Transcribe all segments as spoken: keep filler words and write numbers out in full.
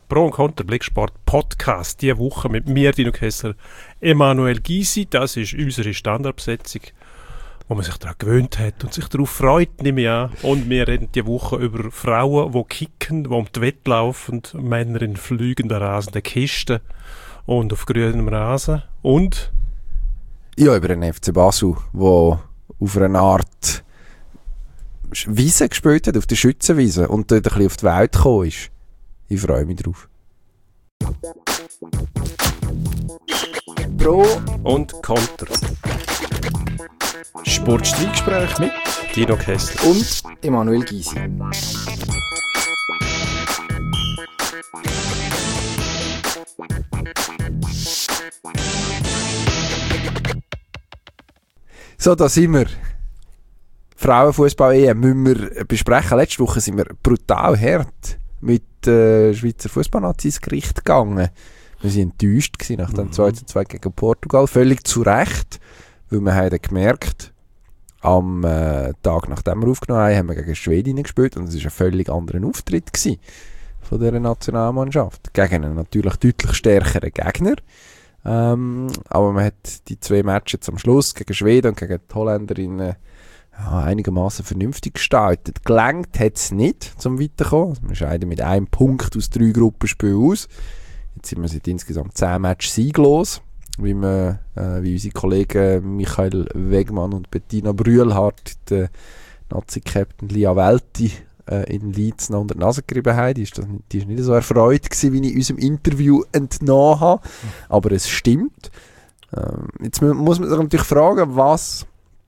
Pro und Contra Blicksport Podcast. Diese Woche mit mir, Dino Kessler, Emanuel Gysi. Das ist unsere Standardbesetzung, wo man sich daran gewöhnt hat und sich darauf freut, nehme ich an. Und wir reden diese Woche über Frauen, die kicken, die um die Wette laufen, Männer in fliegenden, rasenden Kisten und auf grünem Rasen. Und? Ja, über den F C Basel, der auf einer Art Wiese gespielt hat, auf der Schützenwiese und dort ein bisschen auf die Welt gekommen ist. Ich freue mich drauf. Pro und Contra. Sportstreitgespräch mit Dino Kessler und Emanuel Gysi. So, da sind wir. Frauenfußball-E M müssen wir besprechen. Letzte Woche sind wir brutal hart mit äh, Schweizer Fußballnazi ins Gericht gegangen. Wir waren enttäuscht gewesen nach dem mhm. zwei zu zwei gegen Portugal. Völlig zu Recht, weil wir haben gemerkt, am äh, Tag nachdem wir aufgenommen haben, haben wir gegen Schweden gespielt und es war ein völlig anderer Auftritt gewesen von dieser Nationalmannschaft. Gegen einen natürlich deutlich stärkeren Gegner. Ähm, aber man hat die zwei Matches am Schluss gegen Schweden und gegen die Holländerinnen ja, einigermaßen vernünftig gestaltet. Gelangt hat es nicht, zum Weiterkommen. Also wir scheiden mit einem Punkt aus drei Gruppenspielen aus. Jetzt sind wir seit insgesamt zehn Matches sieglos, wie, wir, äh, wie unsere Kollegen Michael Wegmann und Bettina Brühlhardt, der Nazi-Captain Lia Welti, äh, in Leeds noch unter die Nase gerieben haben. Die ist, das, die ist nicht so erfreut gewesen, wie ich in unserem Interview entnommen habe. Aber es stimmt. Ähm, jetzt muss man sich natürlich fragen, was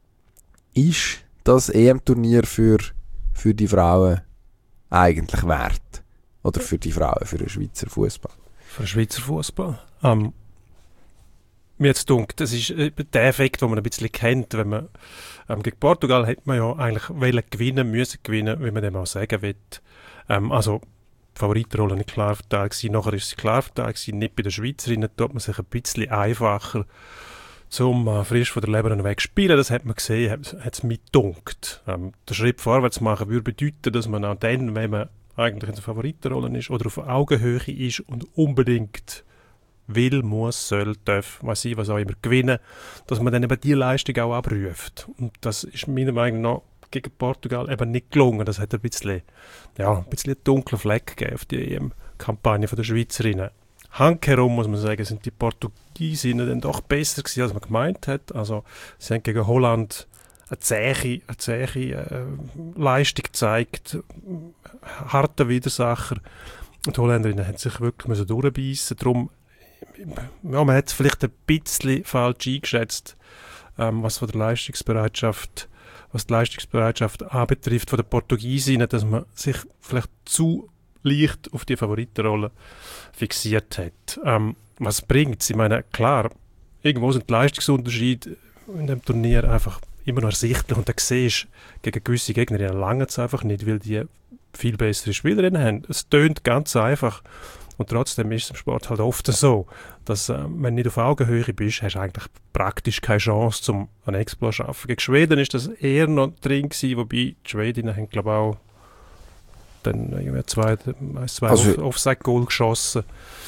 ist das E M-Turnier für, für die Frauen eigentlich wert? Oder für die Frauen, für den Schweizer Fußball? Für den Schweizer Fußball? Um, mir jetzt dunkt, das ist äh, der Effekt, den man ein bisschen kennt, wenn man ähm, gegen Portugal hätte man ja eigentlich wollen gewinnen, müssen gewinnen, wie man dem auch sagen will. Ähm, also die Favoritenrolle nicht klar verteilt gewesen, nachher ist sie klar verteilt gewesen, nicht bei den Schweizerinnen, tut man sich ein bisschen einfacher zum äh, frisch von der Leber weg spielen. Das hat man gesehen, hat es mich gedunkt. Ähm, der Schritt vorwärts machen würde bedeuten, dass man auch dann, wenn man eigentlich in der Favoritenrolle ist oder auf Augenhöhe ist und unbedingt will, muss, soll, darf, was ich, was auch immer gewinnen, dass man dann eben die Leistung auch abruft. Und das ist meiner Meinung nach gegen Portugal eben nicht gelungen. Das hat ein bisschen, ja, ein bisschen einen dunklen Fleck gegeben auf die E M-Kampagne der Schweizerinnen. Handkehrum muss man sagen, sind die Portugiesinnen dann doch besser gewesen, als man gemeint hat. Also sie haben gegen Holland eine zähe, eine zähe äh, Leistung gezeigt, harter Widersacher. Und die Holländerinnen haben sich wirklich müssen durchbeissen. Darum, ja, man hat es vielleicht ein bisschen falsch eingeschätzt, ähm, was von der Leistungsbereitschaft, was die Leistungsbereitschaft anbetrifft von den Portugiesinnen, dass man sich vielleicht zu leicht auf die Favoritenrolle fixiert hat. Ähm, was bringt es? Ich meine, klar, irgendwo sind die Leistungsunterschiede in dem Turnier einfach immer noch ersichtlich und da siehst du, gegen gewisse Gegnerinnen lange es einfach nicht, weil die viel bessere Spielerinnen haben. Es tönt ganz einfach und trotzdem ist es im Sport halt oft so, dass äh, wenn du nicht auf Augenhöhe bist, hast du eigentlich praktisch keine Chance, zum einen Exploit zu schaffen. Gegen Schweden ist das eher noch drin gewesen, wobei die Schwedinnen haben, glaube ich, auch dann irgendwie zwei, zwei also, Offside-Goal geschossen.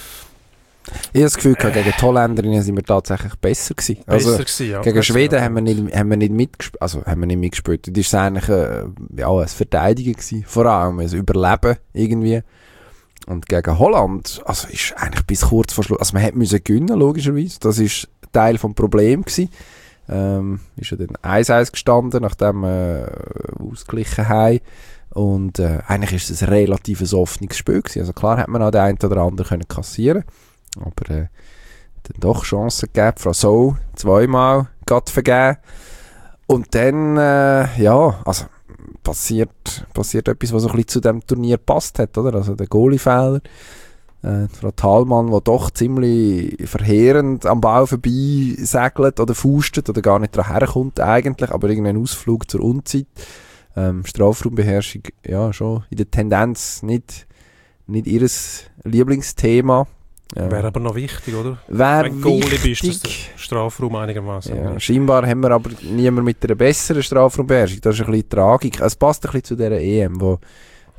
Ich habe das Gefühl, äh, gegen die Holländerinnen sind wir tatsächlich besser gewesen. Besser also, gewesen, ja. Gegen Schweden haben wir nicht, haben wir nicht mitgespielt. Also, haben wir nicht mitgespielt. Das war eigentlich äh, ja, ein Verteidigen gewesen. Vor allem ein Überleben irgendwie. Und gegen Holland, also ist eigentlich bis kurz vor Schluss, also man hätte müssen gewinnen, logischerweise. Das war Teil des Problems gewesen. Ähm, ist ja dann eins eins gestanden, nachdem wir äh, ausgeglichen haben. Und äh, eigentlich ist es ein relativ offenes Spiel gewesen. Also klar hat man auch den einen oder anderen können kassieren, aber äh, dann doch Chancen gegeben. Frau Sow zweimal Gott vergeben. Und dann, äh, ja, also passiert, passiert etwas, was so ein bisschen zu dem Turnier passt hat, oder? Also der Goalie-Fehler. Äh, Frau Thalmann, die doch ziemlich verheerend am Ball vorbei segelt oder fustet oder gar nicht daran herkommt eigentlich, aber irgendein Ausflug zur Unzeit. Ähm, Strafraumbeherrschung, ja, schon in der Tendenz nicht, nicht ihr Lieblingsthema. Ja. Wäre aber noch wichtig, oder? Wäre Wenn du Goalie wichtig. bist, dass der Strafraum einigermaßen. Ja, scheinbar haben wir aber niemand mit einer besseren Strafraumbeherrschung. Das ist ein bisschen Tragik. Es passt ein bisschen zu dieser E M, wo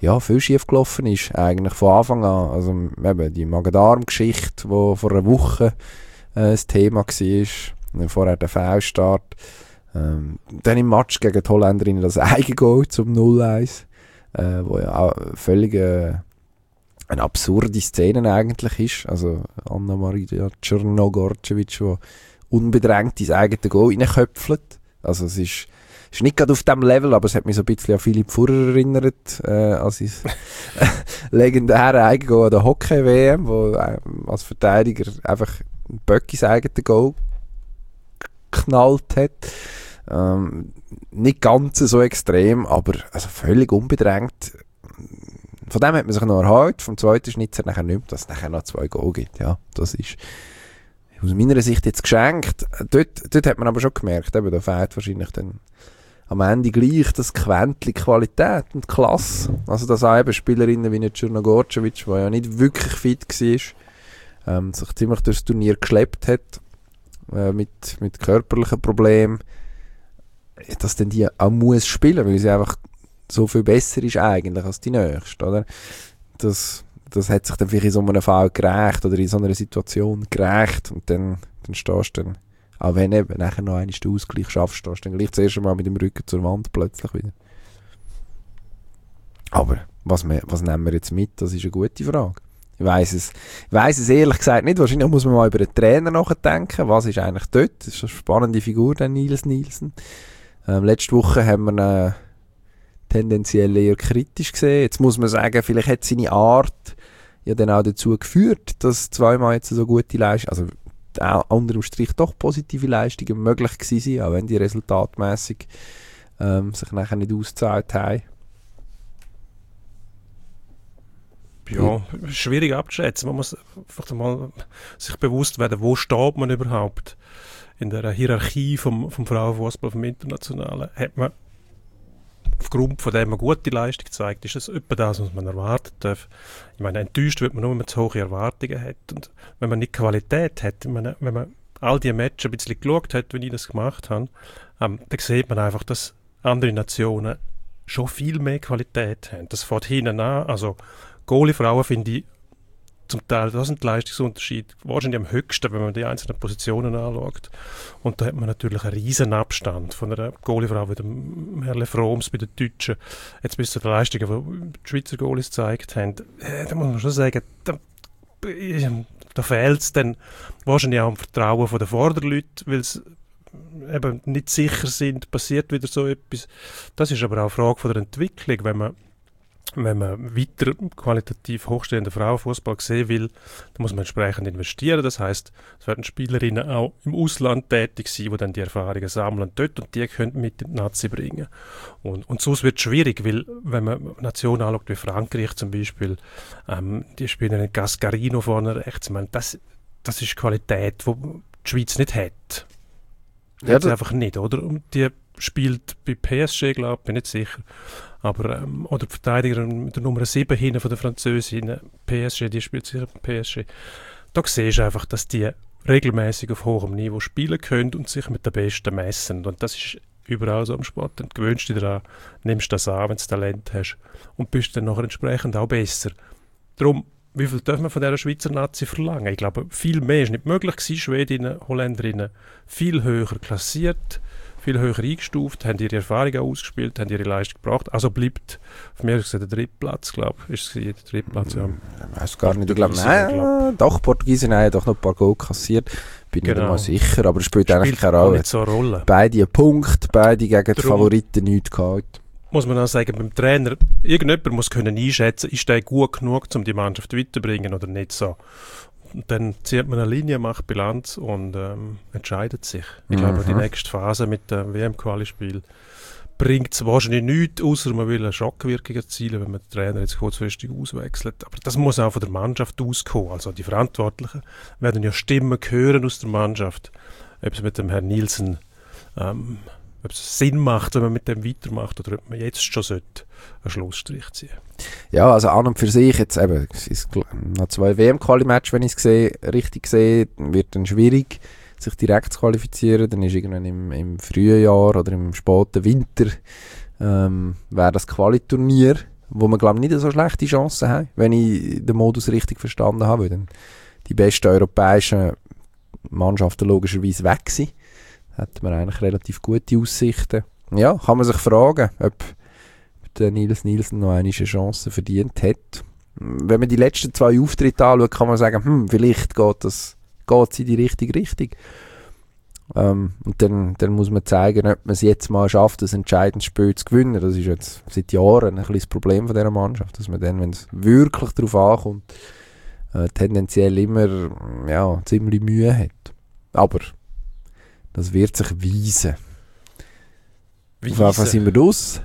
ja, viel schief gelaufen ist, eigentlich von Anfang an. Also eben die Magen-Darm-Geschichte, die vor einer Woche äh, das Thema war, vorher der Foulstart. Ähm, dann im Match gegen die Holländerinnen das Eigengoal zum null eins, äh, wo ja auch völlig äh, eine absurde Szene eigentlich ist. Also Anna-Maria Czernogorcevic, die unbedrängt ins eigene Goal reinköpfelt. Also es ist ist nicht gerade auf diesem Level, aber es hat mich so ein bisschen an Philipp Furrer erinnert, äh, als ich legendäre Eigengoal an der Hockey-W M, wo äh, als Verteidiger einfach ein Böck ins eigene Goal geknallt hat. Ähm, nicht ganz so extrem, aber also völlig unbedrängt. Von dem hat man sich noch erhalten. Vom zweiten Schnitzer nachher nicht mehr, dass es nachher noch zwei Goal gibt. Ja, das ist aus meiner Sicht jetzt geschenkt. Dort, dort hat man aber schon gemerkt, eben, da fehlt wahrscheinlich dann am Ende gleich das Quäntchen Qualität und Klasse. Also dass auch eben Spielerinnen wie Czernogorcevic, die ja nicht wirklich fit war, ähm, sich ziemlich durchs Turnier geschleppt hat, äh, mit, mit körperlichen Problemen, dass dann die auch muss spielen, weil sie einfach so viel besser ist eigentlich als die Nächste, oder? Das, das hat sich dann vielleicht in so einem Fall gerecht oder in so einer Situation gerecht und dann, dann stehst du dann, auch wenn eben nachher noch einmal den Ausgleich schaffst, stehst du dann gleich das erste Mal mit dem Rücken zur Wand plötzlich wieder. Aber was, wir, was nehmen wir jetzt mit? Das ist eine gute Frage. Ich weiss es, ich weiss es ehrlich gesagt nicht. Wahrscheinlich muss man mal über den Trainer nachdenken. Was ist eigentlich dort? Das ist eine spannende Figur, der Niels Nielsen. Ähm, letzte Woche haben wir ihn tendenziell eher kritisch gesehen. Jetzt muss man sagen, vielleicht hat seine Art ja dann auch dazu geführt, dass zweimal jetzt so gute Leistungen, also unter dem Strich doch positive Leistungen möglich gewesen sind, auch wenn die resultatmässig ähm, sich nachher nicht ausgezahlt haben. Ja, schwierig abzuschätzen. Man muss einfach mal sich bewusst werden, wo steht man überhaupt in der Hierarchie vom, vom Frauenfußball, vom Internationalen. Hat man aufgrund von dem eine gute Leistung gezeigt, ist das etwa das, was man erwarten darf. Ich meine, enttäuscht wird man nur, wenn man zu hohe Erwartungen hat. Und wenn man nicht Qualität hat, meine, wenn man all die Matches ein bisschen geschaut hat, wie ich das gemacht habe, ähm, dann sieht man einfach, dass andere Nationen schon viel mehr Qualität haben. Das fängt hinten an. Also Goalie-Frauen finde ich zum Teil, das sind die Leistungsunterschiede wahrscheinlich am höchsten, wenn man die einzelnen Positionen anschaut. Und da hat man natürlich einen riesen Abstand von einer Goalie-Frau wie dem Herrle Froms bei den Deutschen, jetzt bis zu den Leistungen, die die Schweizer Goalies gezeigt haben. Äh, da muss man schon sagen, da, da fehlt es dann wahrscheinlich auch am Vertrauen der Vorderleute, weil sie eben nicht sicher sind, passiert wieder so etwas. Das ist aber auch eine Frage von der Entwicklung, wenn man Wenn man weiter qualitativ hochstehenden Frauenfußball sehen will, dann muss man entsprechend investieren. Das heisst, es werden Spielerinnen auch im Ausland tätig sein, die dann die Erfahrungen sammeln dort und die können mit in die Nazi bringen. Und, und sonst wird es schwierig, weil wenn man Nationen anschaut, wie Frankreich zum Beispiel, ähm, die spielen in Gascarino vorne rechts. Ich meine, das, das ist Qualität, die die Schweiz nicht hat. Ja, das einfach nicht, oder? Und die spielt bei P S G, glaube ich, bin nicht sicher. Aber, ähm, oder die Verteidigerin mit der Nummer sieben hinten von der Französin, P S G, die spielt sicher bei P S G. Da siehst du einfach, dass die regelmäßig auf hohem Niveau spielen können und sich mit den Besten messen. Und das ist überall so im Sport. Dann gewöhnst du dich daran, nimmst das an, wenn du Talent hast und bist dann nachher entsprechend auch besser. Darum, wie viel dürfen wir von dieser Schweizer Nazi verlangen? Ich glaube, viel mehr ist nicht möglich gewesen. Schwedinnen, Holländerinnen viel höher klassiert, viel höher eingestuft, haben ihre Erfahrungen ausgespielt, haben ihre Leistung gebracht. Also bleibt, von mir aus der dritte Platz, glaube ich, ist es der dritte Platz. Ja. Ich weiß gar nicht, ich glaube, nein, glaub. Doch, Portugiesen haben doch noch ein paar Goal kassiert, bin genau. nicht mal sicher, aber es spielt, spielt eigentlich keine Rolle. So eine Rolle. Beide einen Punkt, beide gegen die Darum Favoriten nichts gehabt. Muss man auch sagen, beim Trainer, irgendjemand muss können einschätzen, ist der gut genug, um die Mannschaft weiterzubringen oder nicht so. Und dann zieht man eine Linie, macht Bilanz und ähm, entscheidet sich. Ich mhm. glaube, die nächste Phase mit dem W M-Quali-Spiel bringt es wahrscheinlich nichts, außer man will eine Schockwirkung erzielen, wenn man den Trainer jetzt kurzfristig auswechselt. Aber das muss auch von der Mannschaft auskommen. Also die Verantwortlichen werden ja Stimmen hören aus der Mannschaft, ob es mit dem Herrn Nielsen ähm, ob es Sinn macht, wenn man mit dem weitermacht oder ob man jetzt schon sollte einen Schlussstrich ziehen. Ja, also an und für sich, jetzt eben, es ist noch zwei W M-Quali-Matches, wenn ich es sehe, richtig sehe, wird dann schwierig, sich direkt zu qualifizieren. Dann ist irgendwann im, im frühen Jahr oder im späten Winter ähm, wäre das Quali-Turnier, wo wir glaube ich nicht so schlechte Chancen haben, wenn ich den Modus richtig verstanden habe, weil dann die besten europäischen Mannschaften logischerweise weg sind. Da hat man eigentlich relativ gute Aussichten. Ja, kann man sich fragen, ob der Nils Nielsen noch eine Chance verdient hat. Wenn man die letzten zwei Auftritte anschaut, kann man sagen, hm, vielleicht geht es geht in die richtige Richtung. Ähm, und dann, dann muss man zeigen, ob man es jetzt mal schafft, das entscheidendes Spiel zu gewinnen. Das ist jetzt seit Jahren ein bisschen das Problem von dieser Mannschaft, dass man dann, wenn es wirklich darauf ankommt, äh, tendenziell immer ja, ziemlich Mühe hat. Aber das wird sich weisen. Auf jeden Fall sind wir raus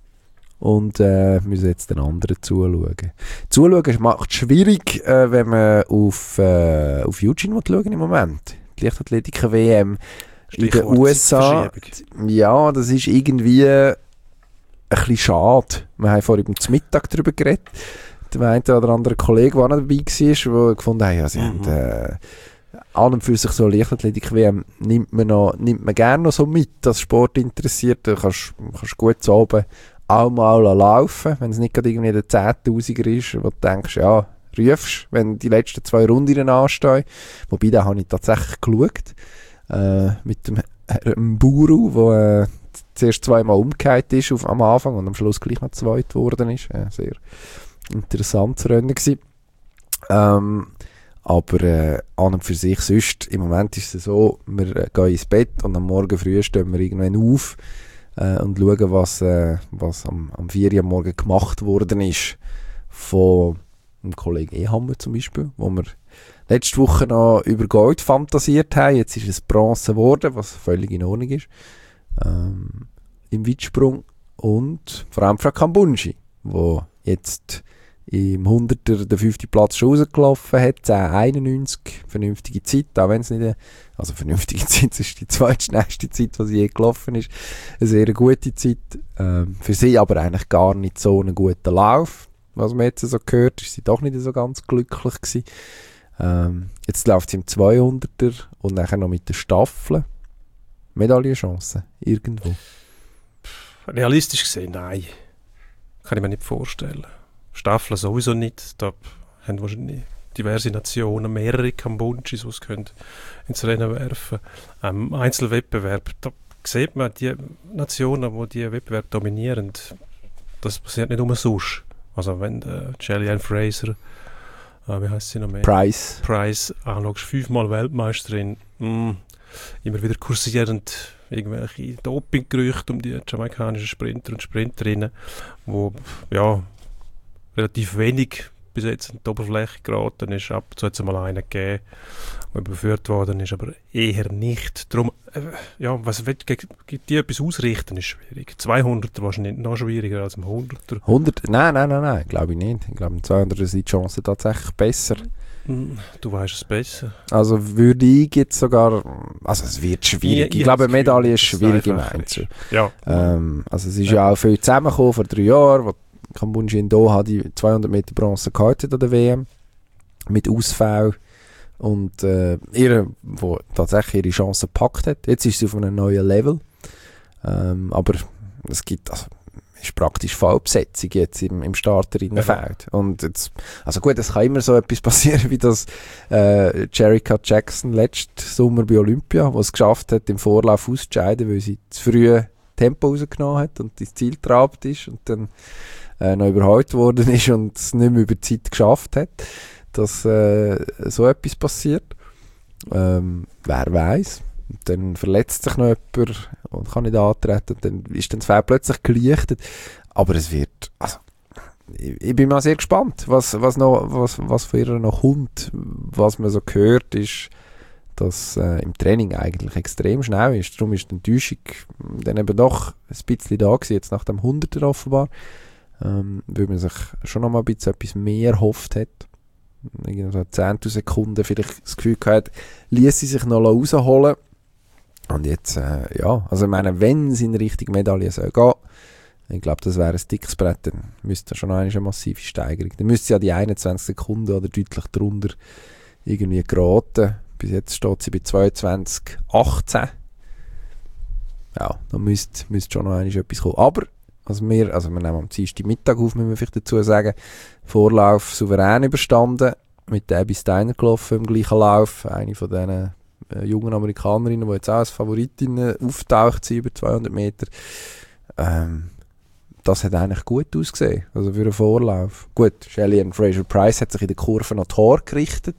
und äh, müssen jetzt den anderen zuschauen. Zuschauen macht es schwierig, äh, wenn man auf, äh, auf Eugene schauen im Moment. Die Leichtathletik-W M in den U S A. Ja, das ist irgendwie ein bisschen schade. Wir haben vorhin zum Mittag darüber geredet. Der eine oder andere Kollege, der noch dabei war, der gefunden hat, ja, sie mhm. haben äh, an und für sich so Leichtathletik-W M nimmt man, noch, nimmt man gerne noch so mit, als Sport interessiert. Du kannst, kannst gut zu oben auch mal laufen, wenn es nicht gerade irgendwie der Zehntausender ist, wo du denkst, ja, rufst, wenn die letzten zwei Runden anstehen. Wobei, da habe ich tatsächlich geschaut. Äh, mit dem Herrn Buru, der äh, zuerst zweimal umgekehrt ist auf, am Anfang und am Schluss gleich noch zweit geworden ist. Äh, sehr interessantes Rennen gewesen. Ähm, aber äh, an und für sich sonst, im Moment ist es so, wir äh, gehen ins Bett und am Morgen früh stehen wir irgendwann auf äh, und schauen, was, äh, was am, am vier Uhr am Morgen gemacht worden ist von einem Kollegen Ehammer zum Beispiel, wo wir letzte Woche noch über Gold fantasiert haben. Jetzt ist es Bronze geworden, was völlig in Ordnung ist. Ähm, Im Weitsprung. Und vor allem Frau Kambunji, wo jetzt im Hunderter den fünften Platz schon rausgelaufen hat, zehn einundneunzig, vernünftige Zeit, auch wenn es nicht, eine, also vernünftige Zeit, das ist die zweitschnellste Zeit, die sie je gelaufen ist, eine sehr gute Zeit, ähm, für sie aber eigentlich gar nicht so einen guten Lauf, was man jetzt so gehört, ist sie doch nicht so ganz glücklich gewesen. Ähm, jetzt läuft sie im zweihunderter und nachher noch mit der Staffel. Medaillenchancen, irgendwo? Realistisch gesehen, nein. Kann ich mir nicht vorstellen. Staffeln sowieso nicht. Da haben wahrscheinlich diverse Nationen, mehrere Kambunschis, die es können ins Rennen werfen können. Ähm, Einzelwettbewerb, da sieht man, die Nationen, die diesen Wettbewerb dominieren, das passiert nicht umsonst. Also wenn äh, Jillian Fraser, äh, wie heißt sie noch mehr? Price. Price, anschaust, fünfmal Weltmeisterin, mh, immer wieder kursierend irgendwelche Dopinggerüchte um die jamaikanischen Sprinter und Sprinterinnen, wo ja relativ wenig bis jetzt an die Oberfläche geraten ist. Ab und zu hat es mal einen gegeben, der überführt worden ist, aber eher nicht. Darum, äh, ja, was will, gibt die etwas ausrichten, ist schwierig. zweihunderter wahrscheinlich noch schwieriger als im hunderter. hundert? Nein, nein, nein, nein, glaube ich nicht. Ich glaube, im zweihunderter sind die Chancen tatsächlich besser. Du weißt es besser. Also würde ich jetzt sogar, also es wird schwierig. Ich, ich glaube, eine Medaille ist schwierig im Einzel. Ja. Ähm, also es ist ja. ja auch viel zusammengekommen vor drei Jahren, wo Kambunji in Doha die zweihundert Meter Bronze gehalten hat an der W M mit Ausfall und äh, ihre, wo tatsächlich ihre Chance gepackt hat. Jetzt ist sie auf einem neuen Level, ähm, aber es gibt also ist praktisch Vollbesetzung jetzt im, im Starterinnenfeld. Ja. Und jetzt, also gut, es kann immer so etwas passieren, wie das äh, Jerrica Jackson letzten Sommer bei Olympia, wo es geschafft hat, im Vorlauf auszuscheiden, weil sie zu früh Tempo rausgenommen hat und ins Ziel getrabt ist und dann äh, noch überholt worden ist und es nicht mehr über die Zeit geschafft hat, dass äh, so etwas passiert. Ähm, wer weiß. Und dann verletzt sich noch jemand und kann nicht antreten und dann ist dann das Feld plötzlich gelichtet. Aber es wird, also, ich, ich bin mal sehr gespannt, was, was, noch, was, was für ihr noch kommt. Was man so gehört, ist, dass äh, im Training eigentlich extrem schnell ist. Darum ist die Enttäuschung dann eben doch ein bisschen da gewesen, jetzt nach dem hunderter offenbar, ähm, weil man sich schon noch mal ein bisschen etwas mehr erhofft hat. Irgendwie so zehntel Sekunden vielleicht das Gefühl gehabt, ließ sie sich noch rausholen. Und jetzt, äh, ja, also ich meine, wenn es in Richtung Medaille soll gehen, ich glaube, das wäre ein dickes Brett, dann müsste schon eine massive Steigerung. Dann müsste sie ja die einundzwanzig Sekunden oder deutlich drunter irgendwie geraten. Bis jetzt steht sie bei zweiundzwanzig achtzehn. Ja, da müsste, müsste schon noch etwas kommen. Aber Also wir, also wir nehmen am Dienstag Mittag auf, müssen wir vielleicht dazu sagen. Vorlauf souverän überstanden, mit der Abby Steiner gelaufen im gleichen Lauf. Eine von diesen äh, jungen Amerikanerinnen, die jetzt auch als Favoritin auftaucht sind, über zweihundert Meter. Ähm, das hat eigentlich gut ausgesehen, also für einen Vorlauf. Gut, Shelly-Ann Fraser-Pryce hat sich in der Kurve noch Tor gerichtet,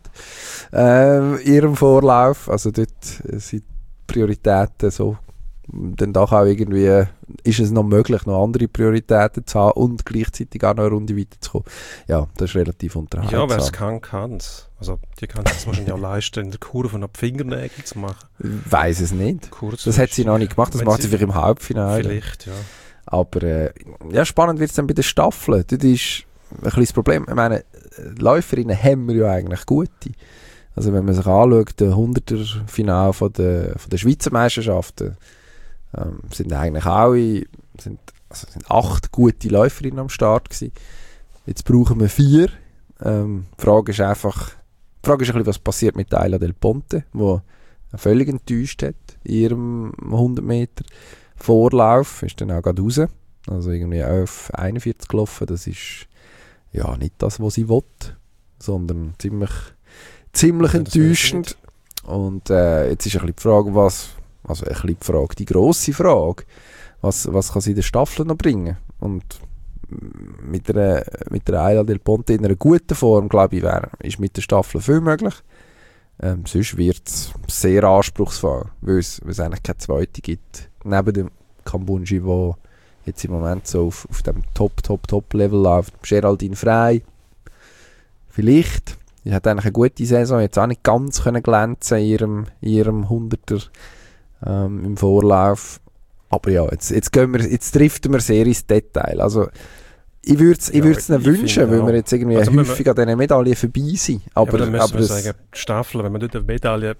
äh, in ihrem Vorlauf. Also dort sind die Prioritäten so, dann doch auch irgendwie, ist es noch möglich, noch andere Prioritäten zu haben und gleichzeitig auch noch eine Runde weiterzukommen. Ja, das ist relativ unterhaltsam. Ja, wer es kann, kann es. Also die kann es wahrscheinlich auch leisten, in der Kurve noch die Fingernägel zu machen. Ich weiss es nicht. Kurz das hat sie noch nicht gemacht, das macht sie vielleicht im Halbfinale. Vielleicht, ja. Aber äh, ja, spannend wird es dann bei den Staffeln. Das ist ein kleines Problem. Ich meine, Läuferinnen haben wir ja eigentlich gute. Also wenn man sich anschaut, der hunderter-Final von der, von der Schweizer Meisterschaften, ähm, sind eigentlich alle sind, also sind acht gute Läuferinnen am Start gewesen. Jetzt brauchen wir vier. Ähm, die Frage ist einfach, die Frage ist ein bisschen, was passiert mit Ayla Del Ponte, die völlig enttäuscht hat in ihrem hundert Meter Vorlauf, ist dann auch gerade raus. Also irgendwie elf einundvierzig gelaufen. Das ist ja nicht das, was sie will, sondern ziemlich, ziemlich ja, enttäuschend. Und äh, jetzt ist ein bisschen die Frage, was, also ein bisschen die Frage, die grosse Frage, was, was kann sie in der Staffel noch bringen? Und mit einer, mit der Ayla Del Ponte in einer guten Form, glaube ich, wäre, ist mit der Staffel viel möglich. Ähm, sonst wird es sehr anspruchsvoll, weil es, weil es eigentlich keine zweite gibt. Neben dem Kambunji, der jetzt im Moment so auf, auf dem Top-Top-Top-Level läuft. Geraldine Frey, vielleicht. Sie hat eigentlich eine gute Saison, jetzt auch nicht ganz können glänzen in ihrem, in ihrem Hunderter ähm, im Vorlauf. Aber ja, jetzt, jetzt, gehen wir, jetzt driften wir sehr ins Detail. Also, ich würde es ja, ihnen wünschen, weil wir jetzt irgendwie also häufig wir, an diesen Medaillen vorbei sind. Aber, ja, aber dann müssen aber wir sagen, die Staffel, wenn man dort eine Medaille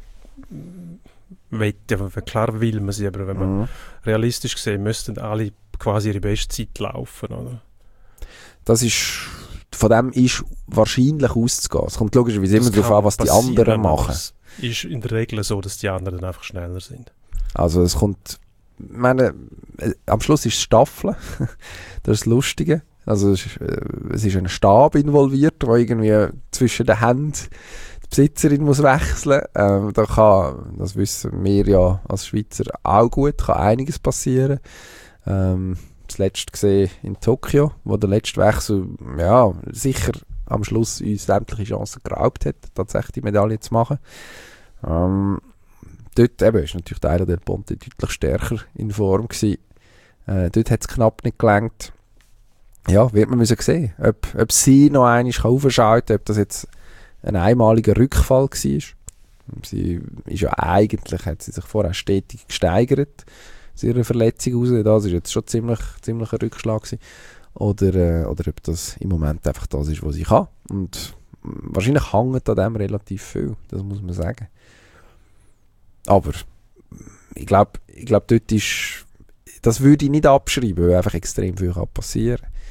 will, klar will man sie, aber wenn man mhm. realistisch gesehen, müssten alle quasi ihre Bestzeit laufen, oder? Das ist, von dem ist wahrscheinlich auszugehen. Es kommt logischerweise immer darauf an, was die anderen machen. Es ist in der Regel so, dass die anderen einfach schneller sind. Also es kommt, ich meine, äh, am Schluss ist es Staffeln. Das ist das Lustige. Also es ist, äh, es ist ein Stab involviert, der irgendwie zwischen den Händen die Besitzerin muss wechseln. Ähm, da kann, das wissen wir ja als Schweizer auch gut, kann einiges passieren. Ähm, das letzte gesehen in Tokio, wo der letzte Wechsel ja, sicher am Schluss uns sämtliche Chancen geraubt hat, tatsächlich die Medaille zu machen. Ähm, dort eben ist natürlich der Ayla Del Ponte deutlich stärker in Form gewesen. Äh, dort hat es knapp nicht gelangt. Ja, wird man müssen sehen, ob, ob sie noch einmal aufschalten kann, ob das jetzt ein einmaliger Rückfall war. Sie ist ja eigentlich, hat sie sich vorher stetig gesteigert aus ihrer Verletzung raus. Das war jetzt schon ziemlich, ziemlich ein Rückschlag gewesen. Oder, äh, oder ob das im Moment einfach das ist, was sie kann. Und wahrscheinlich hängt an dem relativ viel, das muss man sagen. Aber ich glaube, ich glaub, dort ist, das würde ich nicht abschreiben, weil einfach extrem viel kann passieren kann.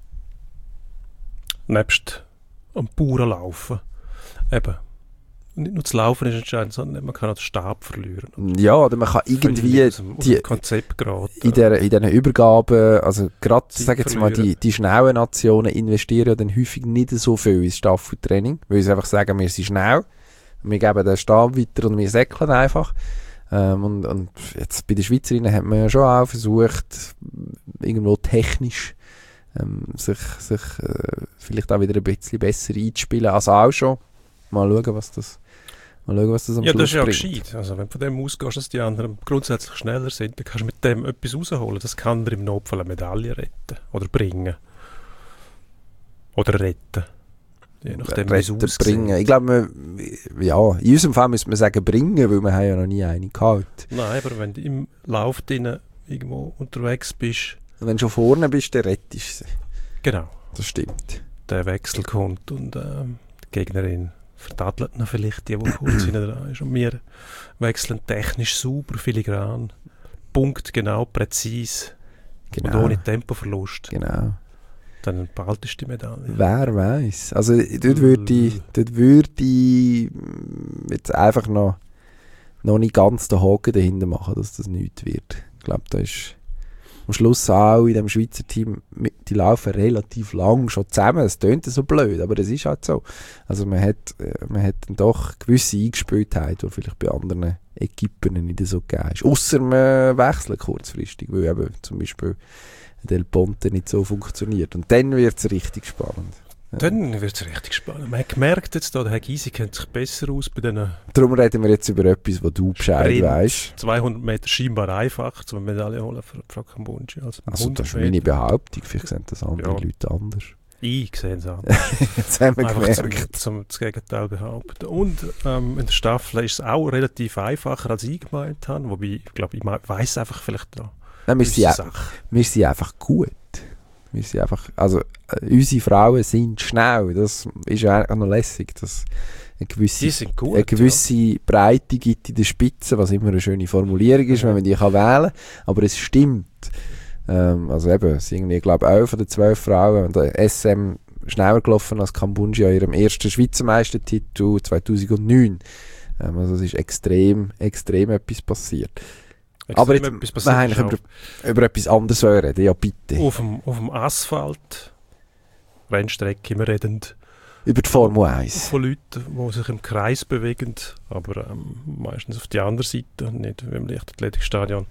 Nebst am puren Laufen. Eben. Nicht nur das Laufen ist entscheidend, sondern man kann auch den Stab verlieren. Ja, oder man kann irgendwie aus dem, aus dem Konzept geraten. In, der, in diesen Übergaben, also gerade, sage jetzt mal, die, die schnellen Nationen investieren ja dann häufig nicht so viel ins Staffeltraining, weil sie einfach sagen, wir sind schnell, wir geben den Stab weiter und wir säckeln einfach. Ähm, und, und jetzt bei den Schweizerinnen hat man ja schon auch versucht, irgendwo technisch ähm, sich, sich äh, vielleicht auch wieder ein bisschen besser einzuspielen, also auch schon. Mal schauen, was das, mal schauen, was das am ja, Schluss bringt. Ja, bringt. das ist ja gescheit. Also wenn du von dem ausgehst, dass die anderen grundsätzlich schneller sind, dann kannst du mit dem etwas rausholen. Das kann dir im Notfall eine Medaille retten. Oder bringen. Oder retten. Je nachdem, wie es aussieht. Bringen. Ich glaube, ja, in unserem Fall müssen wir sagen bringen, weil wir haben ja noch nie eine gehabt. Nein, aber wenn du im Lauf drin irgendwo unterwegs bist. Und wenn du schon vorne bist, dann rettest du sie. Genau. Das stimmt. Der Wechsel kommt und ähm, die Gegnerin vertadelt noch vielleicht die, die kurz hinten dran ist. Und wir wechseln technisch sauber, filigran, punktgenau, präzise genau. und ohne Tempoverlust. Genau. Dann behaltest du die Medaille. Wer weiß. Also dort würde ich, dort würde ich jetzt einfach noch, noch nicht ganz den Haken dahinter machen, dass das nichts wird. Ich glaube, da ist am Schluss auch in dem Schweizer Team, die laufen relativ lang schon zusammen. Es tönt so blöd, aber es ist halt so. Also man hat, man hat dann doch gewisse Eingespieltheit, die vielleicht bei anderen Equipen nicht so gegeben ist. Ausser man wechselt kurzfristig, weil eben zum Beispiel Del Ponte nicht so funktioniert. Und dann wird es richtig spannend. Dann wird es richtig spannend. Man hat gemerkt, jetzt da, der Herr Gysi kennt sich besser aus bei diesen... Darum reden wir jetzt über etwas, wo du Bescheid weißt. zweihundert Meter scheinbar einfach, um eine Medaille holen für Frau Kambunji. Also, also das ist meine Behauptung, vielleicht sehen das andere ja. Leute anders. Ich sehe es anders. Jetzt haben wir einfach gemerkt. Zum, zum das Gegenteil behaupten. Und ähm, in der Staffel ist es auch relativ einfacher, als ich gemeint habe. Wobei, ich glaube, ich weiss einfach vielleicht noch. Nein, wir, sind ja, wir sind einfach gut. Wir sind einfach, also äh, unsere Frauen sind schnell, das ist ja auch noch lässig, dass eine gewisse, gut, eine gewisse ja. Breite gibt in der Spitze, was immer eine schöne Formulierung ist, ja. wenn man die kann wählen kann, aber es stimmt. Ähm, also eben, es sind irgendwie, ich glaube, elf oder zwölf Frauen und der S M schneller gelaufen als Kambunji an ihrem ersten Schweizer Meistertitel zweitausendneun. Ähm, also es ist extrem, extrem etwas passiert. Aber jetzt, wir haben über, über etwas anderes reden, ja bitte. Auf dem, auf dem Asphalt, Rennstrecke, wir reden über die Formel eins. Von Leuten, die sich im Kreis bewegen, aber ähm, meistens auf die andere Seite, nicht wie im Leichtathletikstadion.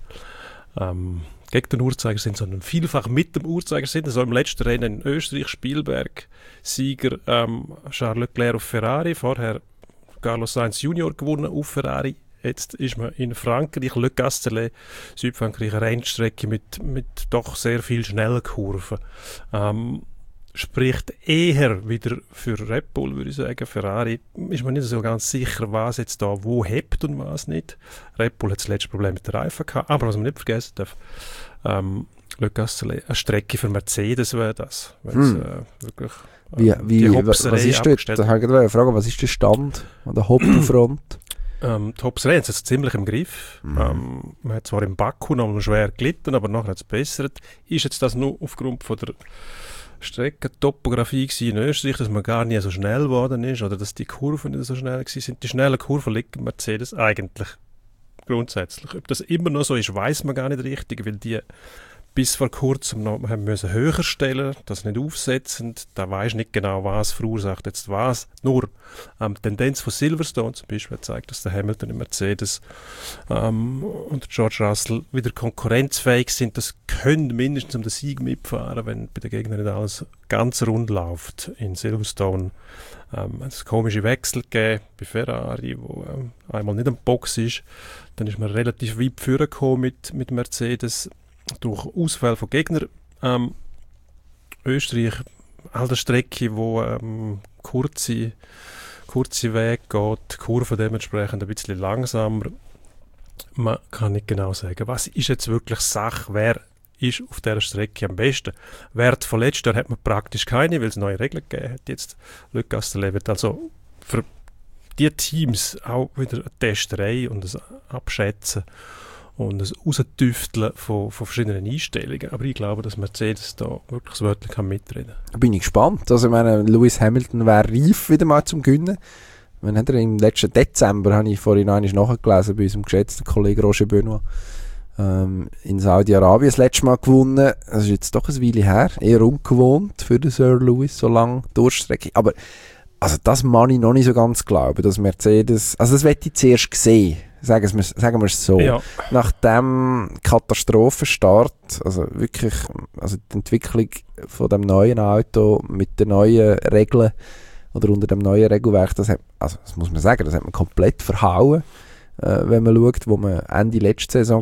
Ähm, gegen den Uhrzeigersinn, sondern vielfach mit dem Uhrzeigersinn. Also im letzten Rennen in Österreich, Spielberg, Sieger ähm, Charles Leclerc auf Ferrari, vorher Carlos Sainz Junior gewonnen auf Ferrari. Jetzt ist man in Frankreich, Le Castellet, Südfrankreich, eine Rennstrecke mit, mit doch sehr viel schnellen Kurven. Ähm, spricht eher wieder für Red Bull, würde ich sagen. Ferrari ist man nicht so ganz sicher, was jetzt da wo hebt und was nicht. Red Bull hat das letzte Problem mit der Reifen gehabt. Aber was man nicht vergessen darf, ähm, Le Castellet, eine Strecke für Mercedes wäre das. Hm. Äh, wirklich, äh, wie, wie, was ist dort? Da habe ich eine Frage, was ist der Stand an der Hoppenfront? Ähm, die Hobbs Rennen ist ziemlich im Griff. Mhm. Ähm, man hat zwar im Baku noch mal schwer gelitten, aber nachher hat es bessert. Ist jetzt das nur aufgrund von der Streckentopografie in Österreich, dass man gar nicht so schnell geworden ist oder dass die Kurven nicht so schnell sind? Die schnellen Kurven liegen Mercedes eigentlich grundsätzlich. Ob das immer noch so ist, weiß man gar nicht richtig, weil die bis vor kurzem noch haben müssen höher stellen, das nicht aufsetzen. Da weisst nicht genau, was verursacht jetzt was. Nur ähm, die Tendenz von Silverstone zum Beispiel zeigt, dass der Hamilton und Mercedes ähm, und George Russell wieder konkurrenzfähig sind. Das können mindestens um den Sieg mitfahren, wenn bei den Gegnern nicht alles ganz rund läuft. In Silverstone ähm, hat es komische Wechsel gegeben bei Ferrari, wo ähm, einmal nicht am Box ist. Dann ist man relativ weit vorgekommen mit, mit Mercedes. Durch Ausfall von Gegnern. Ähm, Österreich, all der Strecke, wo ähm, kurze, kurze Wege geht, die Kurve dementsprechend ein bisschen langsamer. Man kann nicht genau sagen, was ist jetzt wirklich Sache, wer ist auf dieser Strecke am besten. Wert von letzter hat man praktisch keine, weil es neue Regeln gegeben hat. Jetzt Le Castellet wird also für die Teams auch wieder eine Testerei und ein Abschätzen und das Rausentüfteln von, von verschiedenen Einstellungen. Aber ich glaube, dass Mercedes da wirklich das Wörtchen kann mitreden kann. Da bin ich gespannt. Also ich meine, Lewis Hamilton wäre reif wieder mal zum Gewinnen. Wenn hat er im letzten Dezember, habe ich vorhin einmal nachgelesen, bei unserem geschätzten Kollegen Roger Benoit, ähm, in Saudi-Arabien das letzte Mal gewonnen. Das ist jetzt doch ein Weile her. Eher ungewohnt für den Sir Lewis, so lange Durchstrecke. Aber also das mag ich noch nicht so ganz glauben, dass Mercedes, also das möchte ich zuerst sehen. Sagen wir, sagen wir es so. Ja. Nach dem Katastrophenstart, also wirklich, also die Entwicklung von dem neuen Auto mit den neuen Regeln oder unter dem neuen Regelwerk, das hat, also das muss man sagen, das hat man komplett verhauen, äh, wenn man schaut, wo man Ende letzte Saison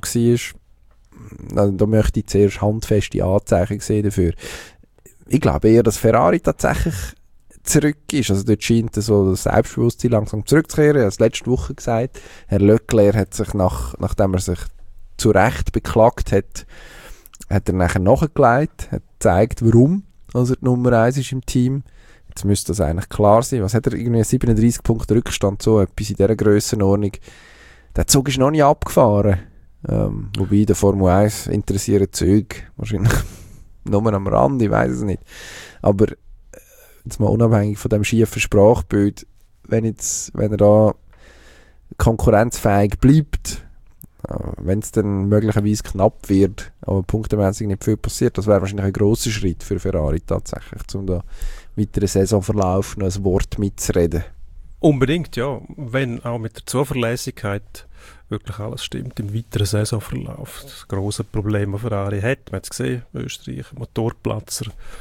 war. Also, da möchte ich zuerst handfeste Anzeichen sehen dafür. Ich glaube eher, dass Ferrari tatsächlich zurück ist. Also dort scheint so das Selbstbewusstsein langsam zurückzukehren. Ich habe es letzte Woche gesagt. Herr Leclerc hat sich, nach, nachdem er sich zu Recht beklagt hat, hat er nachher nachgelegt, hat gezeigt, warum also er die Nummer eins ist im Team. Jetzt müsste das eigentlich klar sein. Was hat er? Irgendwie siebenunddreissig Punkte Rückstand, so etwas in dieser Grössenordnung. Der Zug ist noch nicht abgefahren. Ähm, wobei der Formel eins interessiert Züge wahrscheinlich nur am Rand, ich weiß es nicht. Aber jetzt mal unabhängig von dem schiefen Sprachbild, wenn, jetzt, wenn er da konkurrenzfähig bleibt, Ja, wenn es dann möglicherweise knapp wird, aber punktemäßig nicht viel passiert, das wäre wahrscheinlich ein grosser Schritt für Ferrari tatsächlich, um da weiteren Saisonverlauf noch ein Wort mitzureden. Unbedingt, ja. Wenn auch mit der Zuverlässigkeit wirklich alles stimmt im weiteren Saisonverlauf. Das grosse Problem, das Ferrari hat, man hat es gesehen, Österreich, Motorplatzer,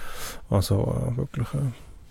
also äh, wirklich ein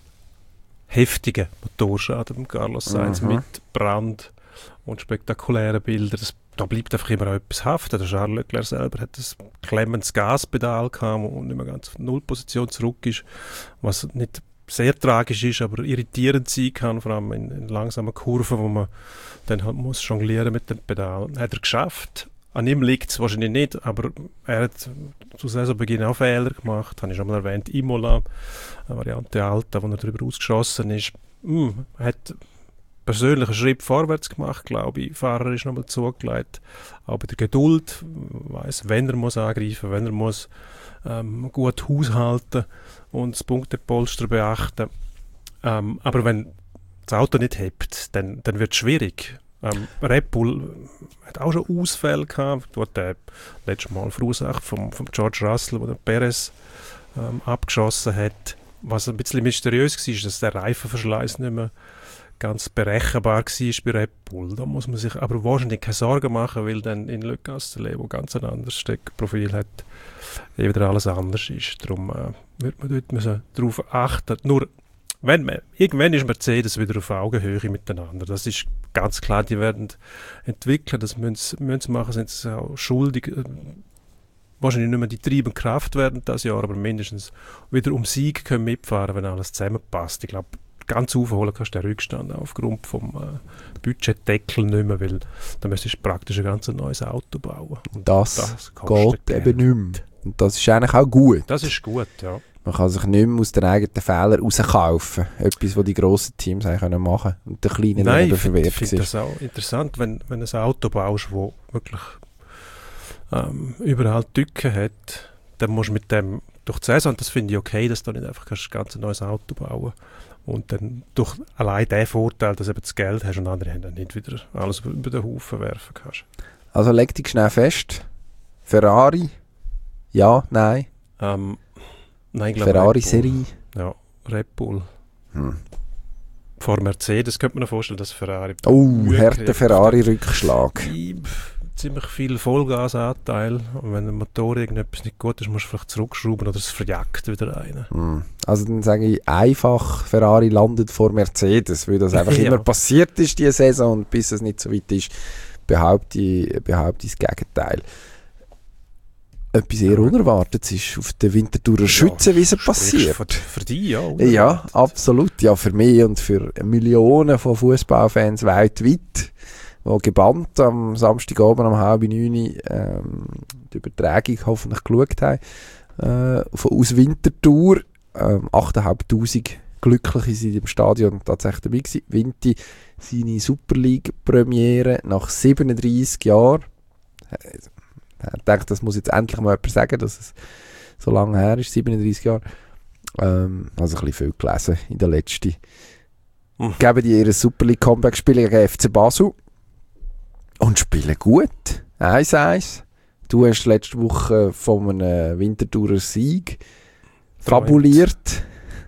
heftiger Motorschaden von Carlos Sainz Mhm. mit Brand und spektakulären Bildern. Das, da bleibt einfach immer etwas haften. Der Charles Leclerc selber hat ein klemmendes Gaspedal gehabt und nicht mehr ganz auf die Nullposition zurück ist, was nicht sehr tragisch ist, aber irritierend sein kann, vor allem in, in langsamen Kurven, wo man dann halt muss jonglieren mit dem Pedal. Hat er geschafft. An ihm liegt es wahrscheinlich nicht, aber er hat zu Saisonbeginn auch Fehler gemacht, habe ich schon mal erwähnt, Imola, eine Variante Alta, wo er darüber ausgeschossen ist. Hm, er hat persönlich einen Schritt vorwärts gemacht, glaube ich. Der Fahrer ist nochmal zugelegt, auch bei der Geduld, weiss, wenn er muss angreifen, wenn er muss ähm, gut haushalten und das Punktepolster beachten. Ähm, aber wenn das Auto nicht hebt, dann, dann wird es schwierig. Ähm, Red Bull hat auch schon Ausfälle gehabt, dort der letzte Mal verursacht vom, vom George Russell, wo der Perez ähm, abgeschossen hat. Was ein bisschen mysteriös war, ist, dass der Reifenverschleiß nicht mehr ganz berechenbar war bei Red Bull. Da muss man sich aber wahrscheinlich keine Sorgen machen, weil dann in Le Castellet, wo ganz ein anderes Steckprofil hat, eh wieder alles anders ist. Darum äh, wird man dort müssen darauf achten. Nur, wenn man, irgendwann ist Mercedes wieder auf Augenhöhe miteinander. Das ist ganz klar, die werden entwickeln, das müssen sie, müssen sie machen, sind sie auch schuldig. Äh, wahrscheinlich nicht mehr die treibende Kraft werden das Jahr, aber mindestens wieder um Sieg können mitfahren, wenn alles zusammenpasst. Ich glaube, ganz aufholen kannst du den Rückstand aufgrund vom äh, Budgetdeckel nicht mehr, weil dann müsstest du praktisch ein ganz neues Auto bauen. Und das, das kostet geht Geld. eben nicht mehr. Und das ist eigentlich auch gut. Das ist gut, ja. Man kann sich nicht mehr aus den eigenen Fehlern rauskaufen. Etwas, was die grossen Teams eigentlich machen können. Und der kleine Nein, dann ich finde verwehrt find das auch interessant, wenn, wenn du ein Auto baust, das wirklich ähm, überall Tücken hat, dann musst du mit dem durch die Saison, und das finde ich okay, dass du nicht einfach kannst, ein ganz neues Auto bauen und dann durch allein den Vorteil, dass du eben das Geld hast und andere haben dann nicht wieder alles über den Haufen werfen kannst. Also leg dich schnell fest. Ferrari? Ja, nein. Ähm, nein, ich glaube Ferrari-Serie? Ja, Red Bull. Hm. Vor Mercedes könnte man sich vorstellen, dass Ferrari... Oh, harter Ferrari-Rückschlag. Ziemlich viel Vollgasanteil. Und wenn der Motor irgendetwas nicht gut ist, musst du vielleicht zurückschrauben oder es verjagt wieder rein. Hm. Also dann sage ich einfach, Ferrari landet vor Mercedes, weil das einfach Ja. immer passiert ist diese Saison und bis es nicht so weit ist, behaupte ich, behaupte ich das Gegenteil. Etwas eher Unerwartetes ist auf der Winterthurer Schützenwiese passiert. Für, für dich, ja. Ja, unerwartet. absolut. Ja, für mich und für Millionen von Fußballfans weltweit, die gebannt am Samstagabend um halb neun ähm, die Übertragung hoffentlich geschaut haben, äh, von, aus Winterthur. Ähm, achttausendfünfhundert Glückliche sind im Stadion tatsächlich dabei gewesen. Vinti, seine Super League-Premiere nach siebenunddreissig Jahren. Ich denke, das muss jetzt endlich mal jemand sagen, dass es so lange her ist, siebenunddreissig Jahre. Ähm, also ein bisschen viel gelesen in der letzten. Mhm. Geben die ihr Super League Comeback, spielen gegen F C Basel und spielen gut. eins eins. Du hast letzte Woche von einem Winterthurer Sieg fabuliert.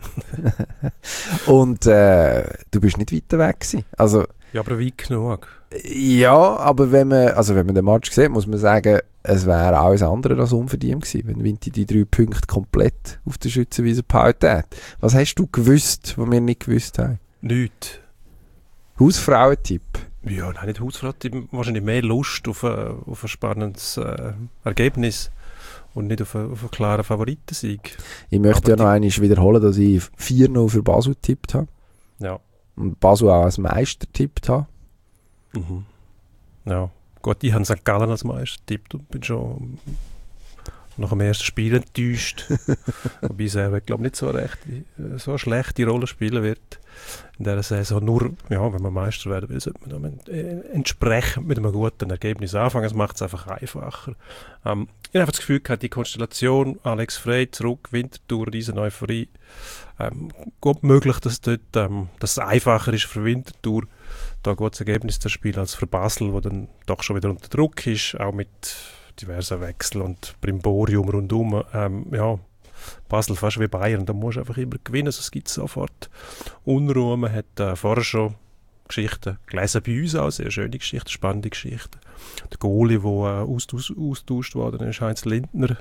Und äh, du bist nicht weiter weg gewesen. Also, Ja, aber weit genug. ja, aber wenn man, also wenn man den Match sieht, muss man sagen, es wäre alles andere als unverdient gewesen, wenn Vinti die drei Punkte komplett auf der Schützenwiese behalten hat. Was hast du gewusst, was wir nicht gewusst haben? Nichts. Hausfrauentipp. Ja, nein, nicht Hausfrau. Die haben wahrscheinlich mehr Lust auf ein, auf ein spannendes äh, Ergebnis und nicht auf einen, auf einen klaren Favoritensieg. Ich möchte Aber ja die- noch einmal wiederholen, dass ich vier null für Basel getippt habe Ja. und Basel auch als Meister getippt habe. Mhm. Ja. Gut, ich habe Sankt Gallen als Meister getippt und bin schon nach dem ersten Spiel enttäuscht. Wobei er, glaube nicht so, recht, so eine schlechte Rolle spielen wird in dieser Saison. Nur, ja, wenn man Meister werden will, sollte man dann äh, entsprechend mit einem guten Ergebnis anfangen. Das macht es einfach einfacher. Ähm, ich habe einfach das Gefühl gehabt, die Konstellation, Alex Frey zurück, Winterthur, riesen Euphorie, ähm, gut möglich, dass, dort, ähm, dass es einfacher ist für Winterthur, da ein gutes Ergebnis zu spielen als für Basel, wo dann doch schon wieder unter Druck ist, auch mit diversen Wechseln und Brimborium rundum. Ähm, ja, Basel fast wie Bayern, da musst du einfach immer gewinnen, sonst gibt es sofort Unruhe. Man hat äh, vorher schon Geschichten gelesen bei uns auch, sehr schöne Geschichten, spannende Geschichten. Der Goalie, der äh, austaus- austauscht worden ist, Heinz Lindner.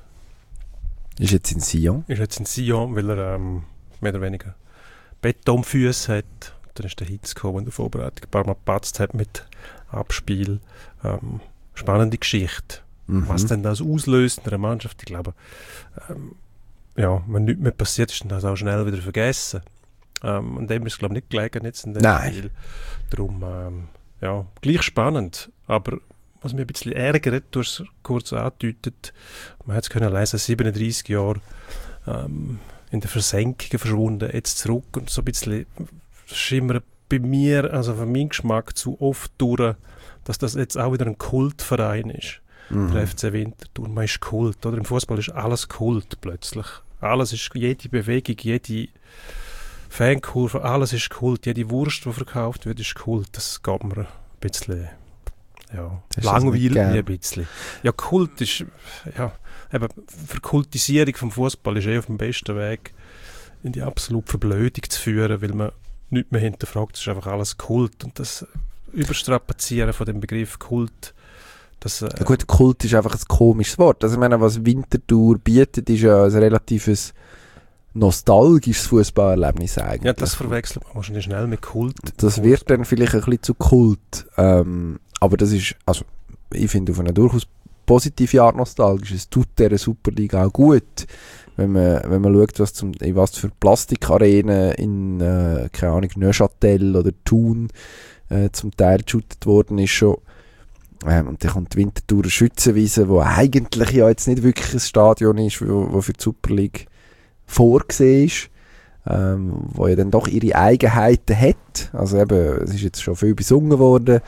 Ist jetzt in Sion. Ist jetzt in Sion, weil er ähm, mehr oder weniger Betonfüße hat. Dann ist der Hitz gekommen, der Vorbereitung ein paar Mal gepatzt hat mit Abspiel. Ähm, spannende Geschichte. Mhm. Was denn das auslöst in einer Mannschaft, ich glaube, ähm, ja, wenn nichts mehr passiert ist, dann das auch schnell wieder vergessen. Ähm, und dem ist es, glaube ich, nicht gelegen jetzt in dem Nein. Spiel. Darum, ähm, ja, gleich spannend, aber was mich ein bisschen ärgert, du hast es kurz angedeutet, man hat es können lesen, siebenunddreissig Jahre ähm, in der Versenkung verschwunden, jetzt zurück und so ein bisschen schimmert bei mir, also für meinen Geschmack, zu oft durch, dass das jetzt auch wieder ein Kultverein ist. Mhm. Der F C Winterthur, man ist Kult, oder? Im Fußball ist alles Kult plötzlich. Alles ist, jede Bewegung, jede Fankurve, alles ist Kult. Jede Wurst, die verkauft wird, ist Kult. Das geht mir ein bisschen, ja, langweilig ein bisschen. Ja, Kult ist, ja, eben, Verkultisierung vom Fußball ist eh auf dem besten Weg, in die absolute Verblödung zu führen, weil man nichts mehr hinterfragt, es ist einfach alles Kult. Und das Überstrapazieren von dem Begriff Kult, das, äh, ja gut, Kult ist einfach ein komisches Wort. Also ich meine, was Winterthur bietet, ist ja ein relatives nostalgisches Fußballerlebnis eigentlich. ja, das verwechselt man wahrscheinlich schnell mit Kult. Das wird dann vielleicht ein bisschen zu Kult. Ähm, aber das ist, also ich finde auf eine durchaus positive Art nostalgisch. Es tut dieser Superliga auch gut. Wenn man, wenn man schaut, was, zum, in was für Plastikarenen in, äh, keine Ahnung, Neuchâtel oder Thun äh, zum Teil geshootet worden ist schon. Ähm, und dann kommt die Winterthurer Schützenwiese, wo eigentlich ja jetzt nicht wirklich ein Stadion ist, wo, wo für die Super League vorgesehen ist, ähm, wo ja dann doch ihre Eigenheiten hat. Also eben, es ist jetzt schon viel besungen worden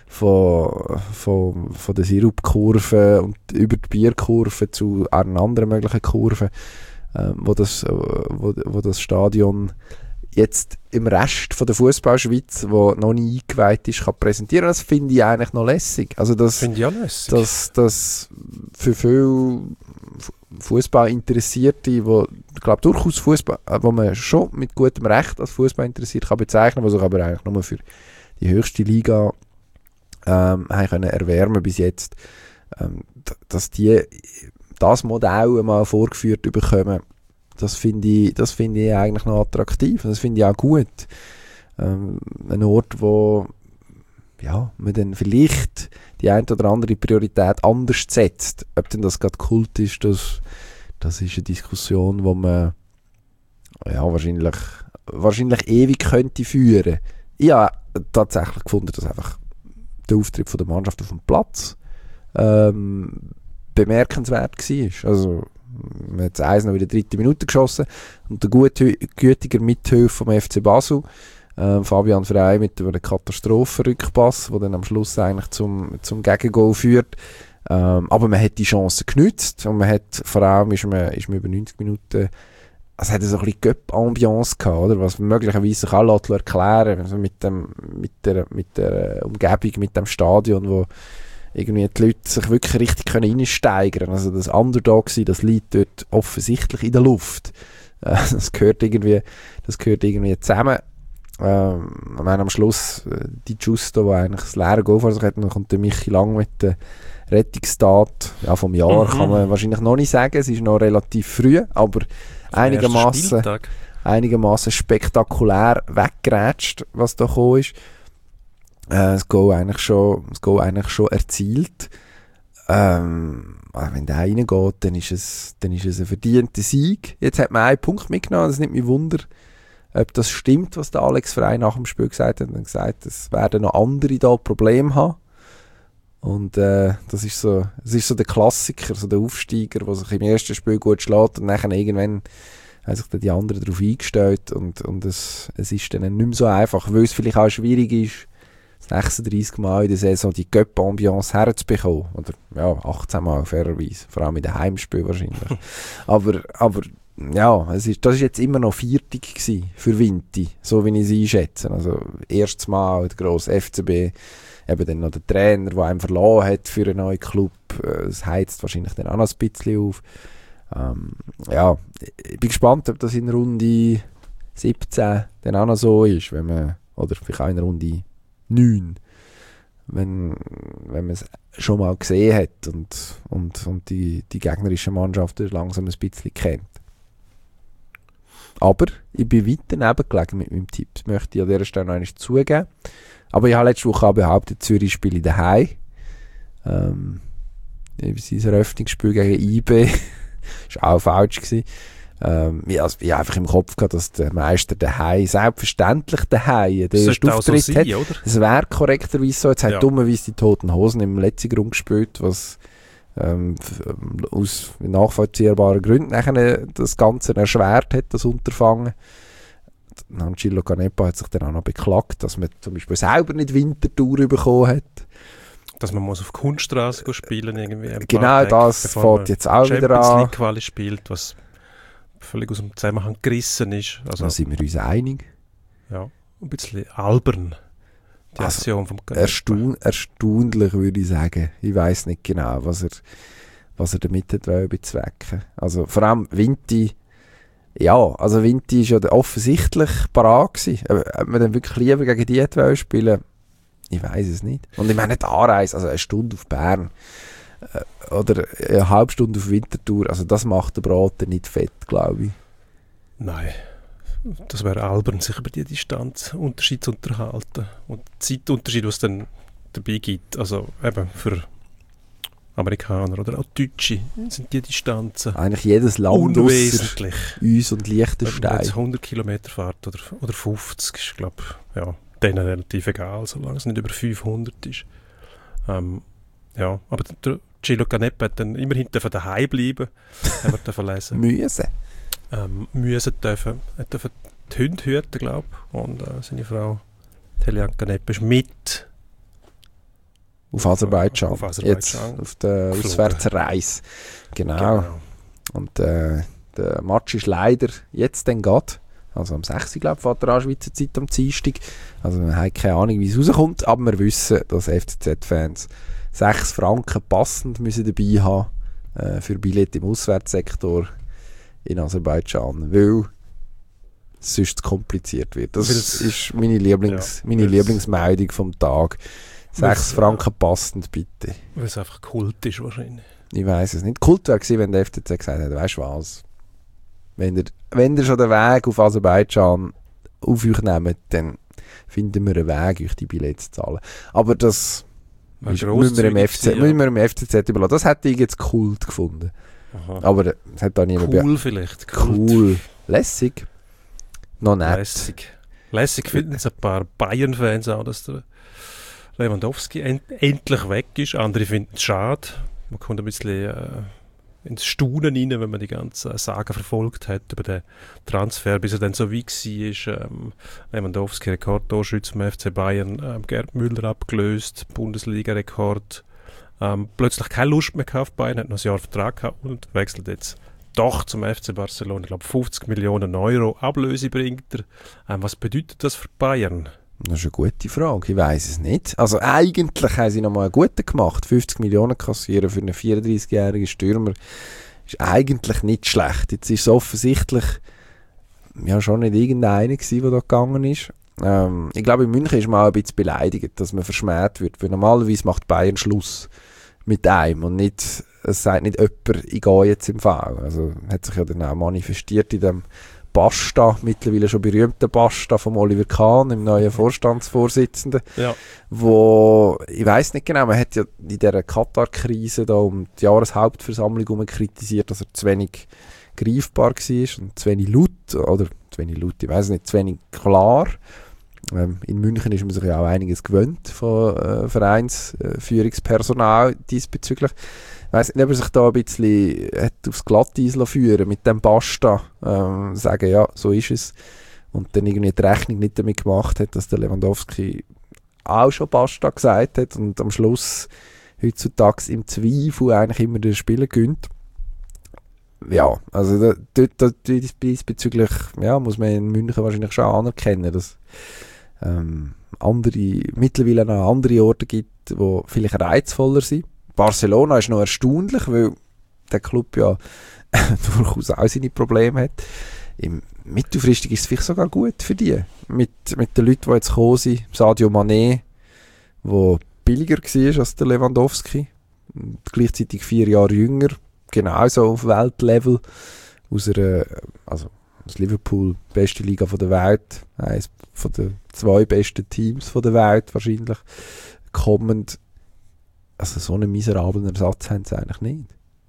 von, von, von der Sirupkurve und über die Bierkurve zu einer anderen möglichen Kurve, ähm, wo, das, wo, wo das Stadion jetzt im Rest von der Fußballschweiz, wo noch nie eingeweiht ist, kann präsentieren. Das finde ich eigentlich noch lässig. Also das finde ich auch lässig. Dass das für viele Fußballinteressierte, die, ich glaube durchaus Fußball, wo man schon mit gutem Recht als Fußball interessiert kann bezeichnen, was sich aber eigentlich nur für die höchste Liga ähm, haben können erwärmen bis jetzt, ähm, dass die das Modell mal vorgeführt bekommen. Das finde ich, das finde ich eigentlich noch attraktiv. Das finde ich auch gut. Ähm, ein Ort, wo ja, man dann vielleicht die eine oder andere Priorität anders setzt. Ob denn das gerade Kult ist, das, das ist eine Diskussion, die man ja, wahrscheinlich, wahrscheinlich ewig könnte führen. Ich habe tatsächlich gefunden, dass einfach der Auftritt von der Mannschaft auf dem Platz ähm, bemerkenswert war. Also man hat das eins noch in der dritten Minute geschossen und der gute, gütige Mithilfe vom F C Basel, äh, Fabian Frey mit einem Katastrophenrückpass, der dann am Schluss eigentlich zum, zum Gegengol führt. Ähm, aber man hat die Chance genützt und man hat, vor allem ist man, ist man über neunzig Minuten, es hat so ein bisschen Göpp-Ambiance gehabt, oder? Was man möglicherweise sich auch erklären also mit, dem, mit, der, mit der Umgebung, mit dem Stadion, wo irgendwie die Leute sich wirklich richtig reinsteigern können. Also das Underdog sein, das liegt dort offensichtlich in der Luft. Äh, das gehört irgendwie, das gehört irgendwie zusammen. Ähm, ich meine, am Schluss äh, die Giusto, der eigentlich das leere Goal vor sich hat, dann kommt der Michi Lang mit der Rettungstat ja, vom Jahr, mhm. kann man wahrscheinlich noch nicht sagen. Es ist noch relativ früh, aber einigermaßen einigermaßen spektakulär weggerätscht, was da gekommen ist. Äh, das Goal eigentlich schon, das Goal eigentlich schon erzielt. Ähm, wenn der reingeht, dann ist es, dann ist es ein verdienter Sieg. Jetzt hat man einen Punkt mitgenommen. Das nimmt mich Wunder, ob das stimmt, was der Alex Frey nach dem Spiel gesagt hat. Er hat gesagt, es werden noch andere da Probleme haben. Und äh, das ist so, das ist so der Klassiker, so der Aufsteiger, der sich im ersten Spiel gut schlägt und dann irgendwann haben sich dann die anderen darauf eingestellt und, und es, es ist dann nicht mehr so einfach, weil es vielleicht auch schwierig ist, sechsunddreissig Mal in der Saison die Göpp-Ambiance herzubekommen. Oder ja, achtzehn Mal fairerweise, vor allem in den Heimspielen wahrscheinlich. aber, aber ja, es ist, das war jetzt immer noch viertig gewesen für Vinti, so wie ich es einschätze. Also erstes Mal der grosse F C B, eben dann noch der Trainer, der einen verloren hat für einen neuen Club. Es heizt wahrscheinlich dann auch noch ein bisschen auf. Ähm, ja, ich bin gespannt, ob das in Runde siebzehn dann auch noch so ist, wenn man, oder vielleicht auch in Runde neun, wenn, wenn man es schon mal gesehen hat und, und, und die, die gegnerische Mannschaft langsam ein bisschen kennt. Aber ich bin weit daneben gelegen mit meinem Tipp. Das möchte ich an dieser Stelle noch einmal zugeben. Aber ich habe letzte Woche auch behauptet, Zürich spiele daheim. Ähm, sein Eröffnungsspiel gegen I B war auch falsch gewesen. Ähm, ich, also, ich habe einfach im Kopf gehabt, dass der Meister daheim, selbstverständlich daheim, der erste Auftritt so sein, hat. Oder? Es wäre korrekterweise so. Jetzt ja. hat dummerweise die Toten Hosen im letzten Grund gespielt, was ähm, aus nachvollziehbaren Gründen nachher das Ganze erschwert hat, das Unterfangen. Angelo Canepa hat sich dann auch noch beklagt, dass man zum Beispiel selber nicht Winterthur bekommen hat. Dass man muss auf Kunststraße spielen irgendwie. Genau, das fängt jetzt auch Champions wieder an. Champions League Quali spielt, was völlig aus dem Zusammenhang gerissen ist. Also, da sind wir uns einig. Ja, ein bisschen albern, die also, Aktion vom Canepa. Erstaun- erstaunlich, würde ich sagen. Ich weiss nicht genau, was er, was er damit hat bezwecken. Also vor allem Vinti. Ja, also Vinti war ja offensichtlich parat gewesen. Ob man dann wirklich lieber gegen die hätte spielen, ich weiss es nicht. Und ich meine, die Anreise, also eine Stunde auf Bern äh, oder eine halbe Stunde auf Winterthur, also das macht der Braten nicht fett, glaube ich. Nein, das wäre albern, sich über die Distanzunterschied zu unterhalten. Und den Zeitunterschied, was es dann dabei gibt, also eben für Amerikaner oder auch Deutsche sind die Distanzen eigentlich jedes Land unwesentlich. Uns und Liechtenstein. Ob man jetzt hundert Kilometer fährt oder, oder fünfzig, ist glaube ja, denen relativ egal, solange es nicht über fünfhundert ist. Ähm, ja, aber der Gilo Canepa hat dann immerhin daheim bleiben, haben wir dürfen lesen. Müssen. Ähm, müssen dürfen, hat dürfen die Hunde hüten, glaube ich, und äh, seine Frau Telian Canepa ist mit Auf Aserbaidschan. Auf Aserbaidschan. Jetzt auf der Auswärtsreise. Genau. genau. Und äh, der Match ist leider jetzt dann geht. Also am sechsten glaube ich, fährt er an Schweizer Zeit am Dienstag. Also wir haben keine Ahnung, wie es rauskommt, aber wir wissen, dass F C Z-Fans sechs Franken passend müssen dabei haben äh, für Billett im Auswärtssektor in Aserbaidschan, weil es sonst zu kompliziert wird. Das Weil's, ist meine, Lieblings, ja, meine Lieblingsmeldung vom Tag. Sechs Franken passend, bitte. Weil es einfach Kult ist wahrscheinlich. Ich weiss es nicht. Kult wäre gewesen, wenn der F C Z gesagt hätte, weißt du was? Wenn ihr, wenn ihr schon den Weg auf Aserbaidschan auf euch nehmt, dann finden wir einen Weg, euch die Billets zu zahlen. Aber das ist, müssen, wir im F C Z, ja. müssen wir im F C Z überlassen. Das hätte ich jetzt Kult gefunden. Aha. Aber das hat da niemand... Cool vielleicht. Kult. Cool. Lässig. Noch nett. Lässig. Lässig finden es ein paar Bayern-Fans auch, dass der Lewandowski end- endlich weg ist. Andere finden es schade. Man kommt ein bisschen äh, ins Staunen rein, wenn man die ganze Saga verfolgt hat über den Transfer, bis er dann so wie war. Ähm, Lewandowski, Rekordtorschütze vom F C Bayern, ähm, Gerd Müller abgelöst, Bundesliga-Rekord. Ähm, plötzlich keine Lust mehr auf Bayern, hat noch ein Jahr Vertrag gehabt und wechselt jetzt doch zum F C Barcelona. Ich glaube, fünfzig Millionen Euro Ablöse bringt er. Ähm, was bedeutet das für Bayern? Das ist eine gute Frage, ich weiss es nicht. Also eigentlich haben sie noch mal einen guten gemacht. fünfzig Millionen kassieren für einen vierunddreißigjährigen Stürmer ist eigentlich nicht schlecht. Jetzt ist es offensichtlich ja, schon nicht irgendeiner gewesen, der da gegangen ist. Ähm, ich glaube, in München ist man auch ein bisschen beleidigt, dass man verschmäht wird, weil normalerweise macht Bayern Schluss mit einem und nicht, es sagt nicht jemand, ich gehe jetzt im Fall. Also hat sich ja dann auch manifestiert in dem Basta, mittlerweile schon berühmter Basta vom Oliver Kahn, dem neuen Vorstandsvorsitzenden, ja. Wo, ich weiss nicht genau, man hat ja in dieser Katar-Krise da um die Jahreshauptversammlung herum kritisiert, dass er zu wenig greifbar war und zu wenig laut, oder zu wenig laut, ich weiss nicht, zu wenig klar. Ähm, in München ist man sich ja auch einiges gewöhnt von äh, Vereinsführungspersonal äh, diesbezüglich. Ich weiss nicht, ob er sich da ein bisschen hat aufs Glatteis führen mit dem Basta, ähm, sagen, ja, so ist es. Und dann irgendwie die Rechnung nicht damit gemacht hat, dass der Lewandowski auch schon Basta gesagt hat und am Schluss heutzutage im Zweifel eigentlich immer den Spieler gönnt. ja, also da, dort, da, diesbezüglich ja, muss man in München wahrscheinlich schon anerkennen, dass ähm, andere, mittlerweile noch andere Orte gibt, die vielleicht reizvoller sind. Barcelona ist noch erstaunlich, weil der Club ja durchaus auch seine Probleme hat. Im mittelfristig ist es vielleicht sogar gut für die. Mit, mit den Leuten, die jetzt gekommen sind, Sadio Mané, der billiger war als der Lewandowski, und gleichzeitig vier Jahre jünger, genauso auf Weltlevel, aus einer, also aus Liverpool, beste Liga von der Welt, eines von den zwei besten Teams von der Welt wahrscheinlich, kommend. Also so einen miserablen Ersatz haben sie eigentlich nicht.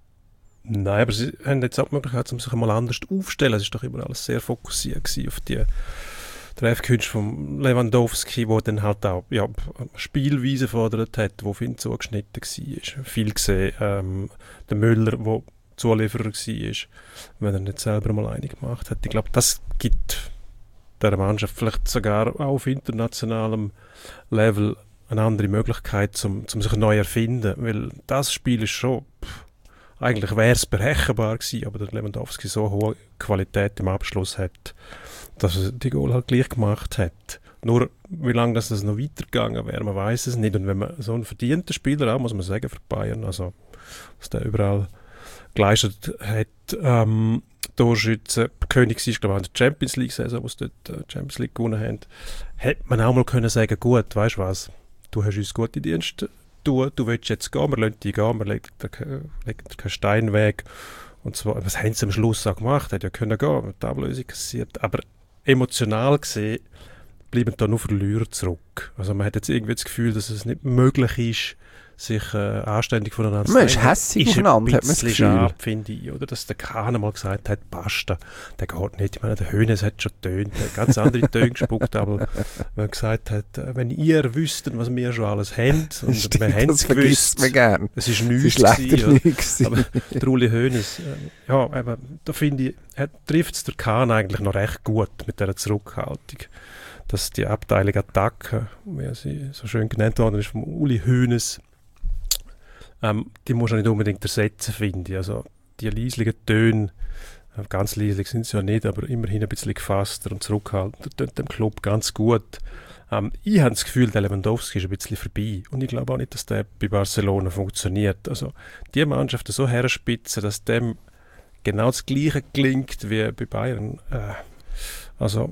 Nein, aber sie haben jetzt auch die Möglichkeit, um sich einmal anders aufzustellen. Es war doch immer alles sehr fokussiert auf die Treffkünste von Lewandowski, wo dann halt auch ja, Spielweise gefordert hat, wo viel zugeschnitten war. Viel gesehen, ähm, der Müller, der Zulieferer war, wenn er nicht selber mal eine gemacht hat. Ich glaube, das gibt der Mannschaft vielleicht sogar auch auf internationalem Level eine andere Möglichkeit, um, um sich neu zu erfinden. Weil das Spiel ist schon, pff, eigentlich wäre es berechenbar gewesen, aber der Lewandowski so hohe Qualität im Abschluss hat, dass er die Goal halt gleich gemacht hat. Nur, wie lange das, das noch weitergegangen wäre, man weiß es nicht. Und wenn man so einen verdienten Spieler auch, muss man sagen, für Bayern, also was der überall geleistet hat, ähm, Torschützen, König war, glaube ich, in der Champions League-Saison, wo sie dort die Champions League gewonnen haben, hätte man auch mal können sagen, gut, weißt du was, du hast uns gute Dienste tun, du willst jetzt gehen, wir lassen dich gehen, wir legen dir keinen Stein weg. Und zwar, was haben sie am Schluss auch gemacht? Hätte ja können gehen, mit der Ablösung kassiert. Aber emotional gesehen bleiben da nur Verlierer zurück. Also man hat jetzt irgendwie das Gefühl, dass es nicht möglich ist, sich äh, anständig voneinander zu trennen. Man ist hässig aufeinander, hat man das Gefühl. Ab, finde ich, oder? Dass der Kahn mal gesagt hat, basta, der geht nicht. Ich meine, der Hönes hat schon Töne, der hat ganz andere Töne gespuckt, aber wenn er gesagt hat, wenn ihr wüsstet, was wir schon alles haben, und Stimmt, wir haben es gewusst, man gern. es ist nichts gewesen. Aber der Uli Hönes, äh, ja, aber da finde ich, trifft es der Kahn eigentlich noch recht gut mit dieser Zurückhaltung. Dass die Abteilung Attacke, wie sie so schön genannt worden ist, vom Uli Hoeneß, ähm, die muss man nicht unbedingt ersetzen, finde ich. Also die leislichen Töne, äh, ganz leislich sind sie ja nicht, aber immerhin ein bisschen gefasster und zurückhaltender, tut dem Club ganz gut. Ähm, ich habe das Gefühl, der Lewandowski ist ein bisschen vorbei. Und ich glaube auch nicht, dass der bei Barcelona funktioniert. Also die Mannschaft so herspitzen, dass dem genau das Gleiche gelingt wie bei Bayern. Äh, also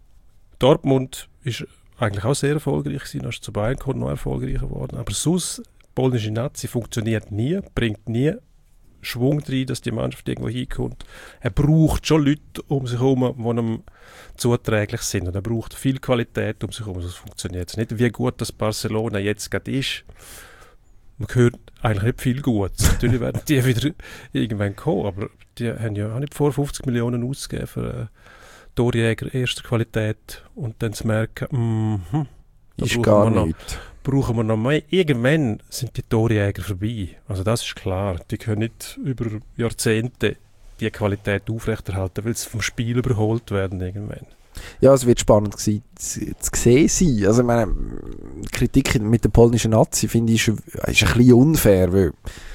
Dortmund ist eigentlich auch sehr erfolgreich gewesen, ist zu Bayern gekommen, noch erfolgreicher geworden. Aber sonst, polnische Nazi funktioniert nie, bringt nie Schwung rein, dass die Mannschaft irgendwo hinkommt. Er braucht schon Leute um sich herum, die ihm zuträglich sind. Und er braucht viel Qualität um sich herum, sonst funktioniert es nicht. Wie gut das Barcelona jetzt gerade ist, man hört eigentlich nicht viel Gutes. Natürlich werden die wieder irgendwann kommen, aber die haben ja auch nicht vor fünfzig Millionen ausgegeben für äh, Torjäger erster Qualität und dann zu merken, mm, da ist brauchen gar wir noch, nicht. brauchen wir noch mehr. Irgendwann sind die Torjäger vorbei. Also das ist klar. Die können nicht über Jahrzehnte die Qualität aufrechterhalten, weil sie vom Spiel überholt werden irgendwann. Ja, es wird spannend gewesen, zu, zu sehen sein. Also ich meine, die Kritik mit der polnischen Nazi finde ich ist, ist ein bisschen unfair, weil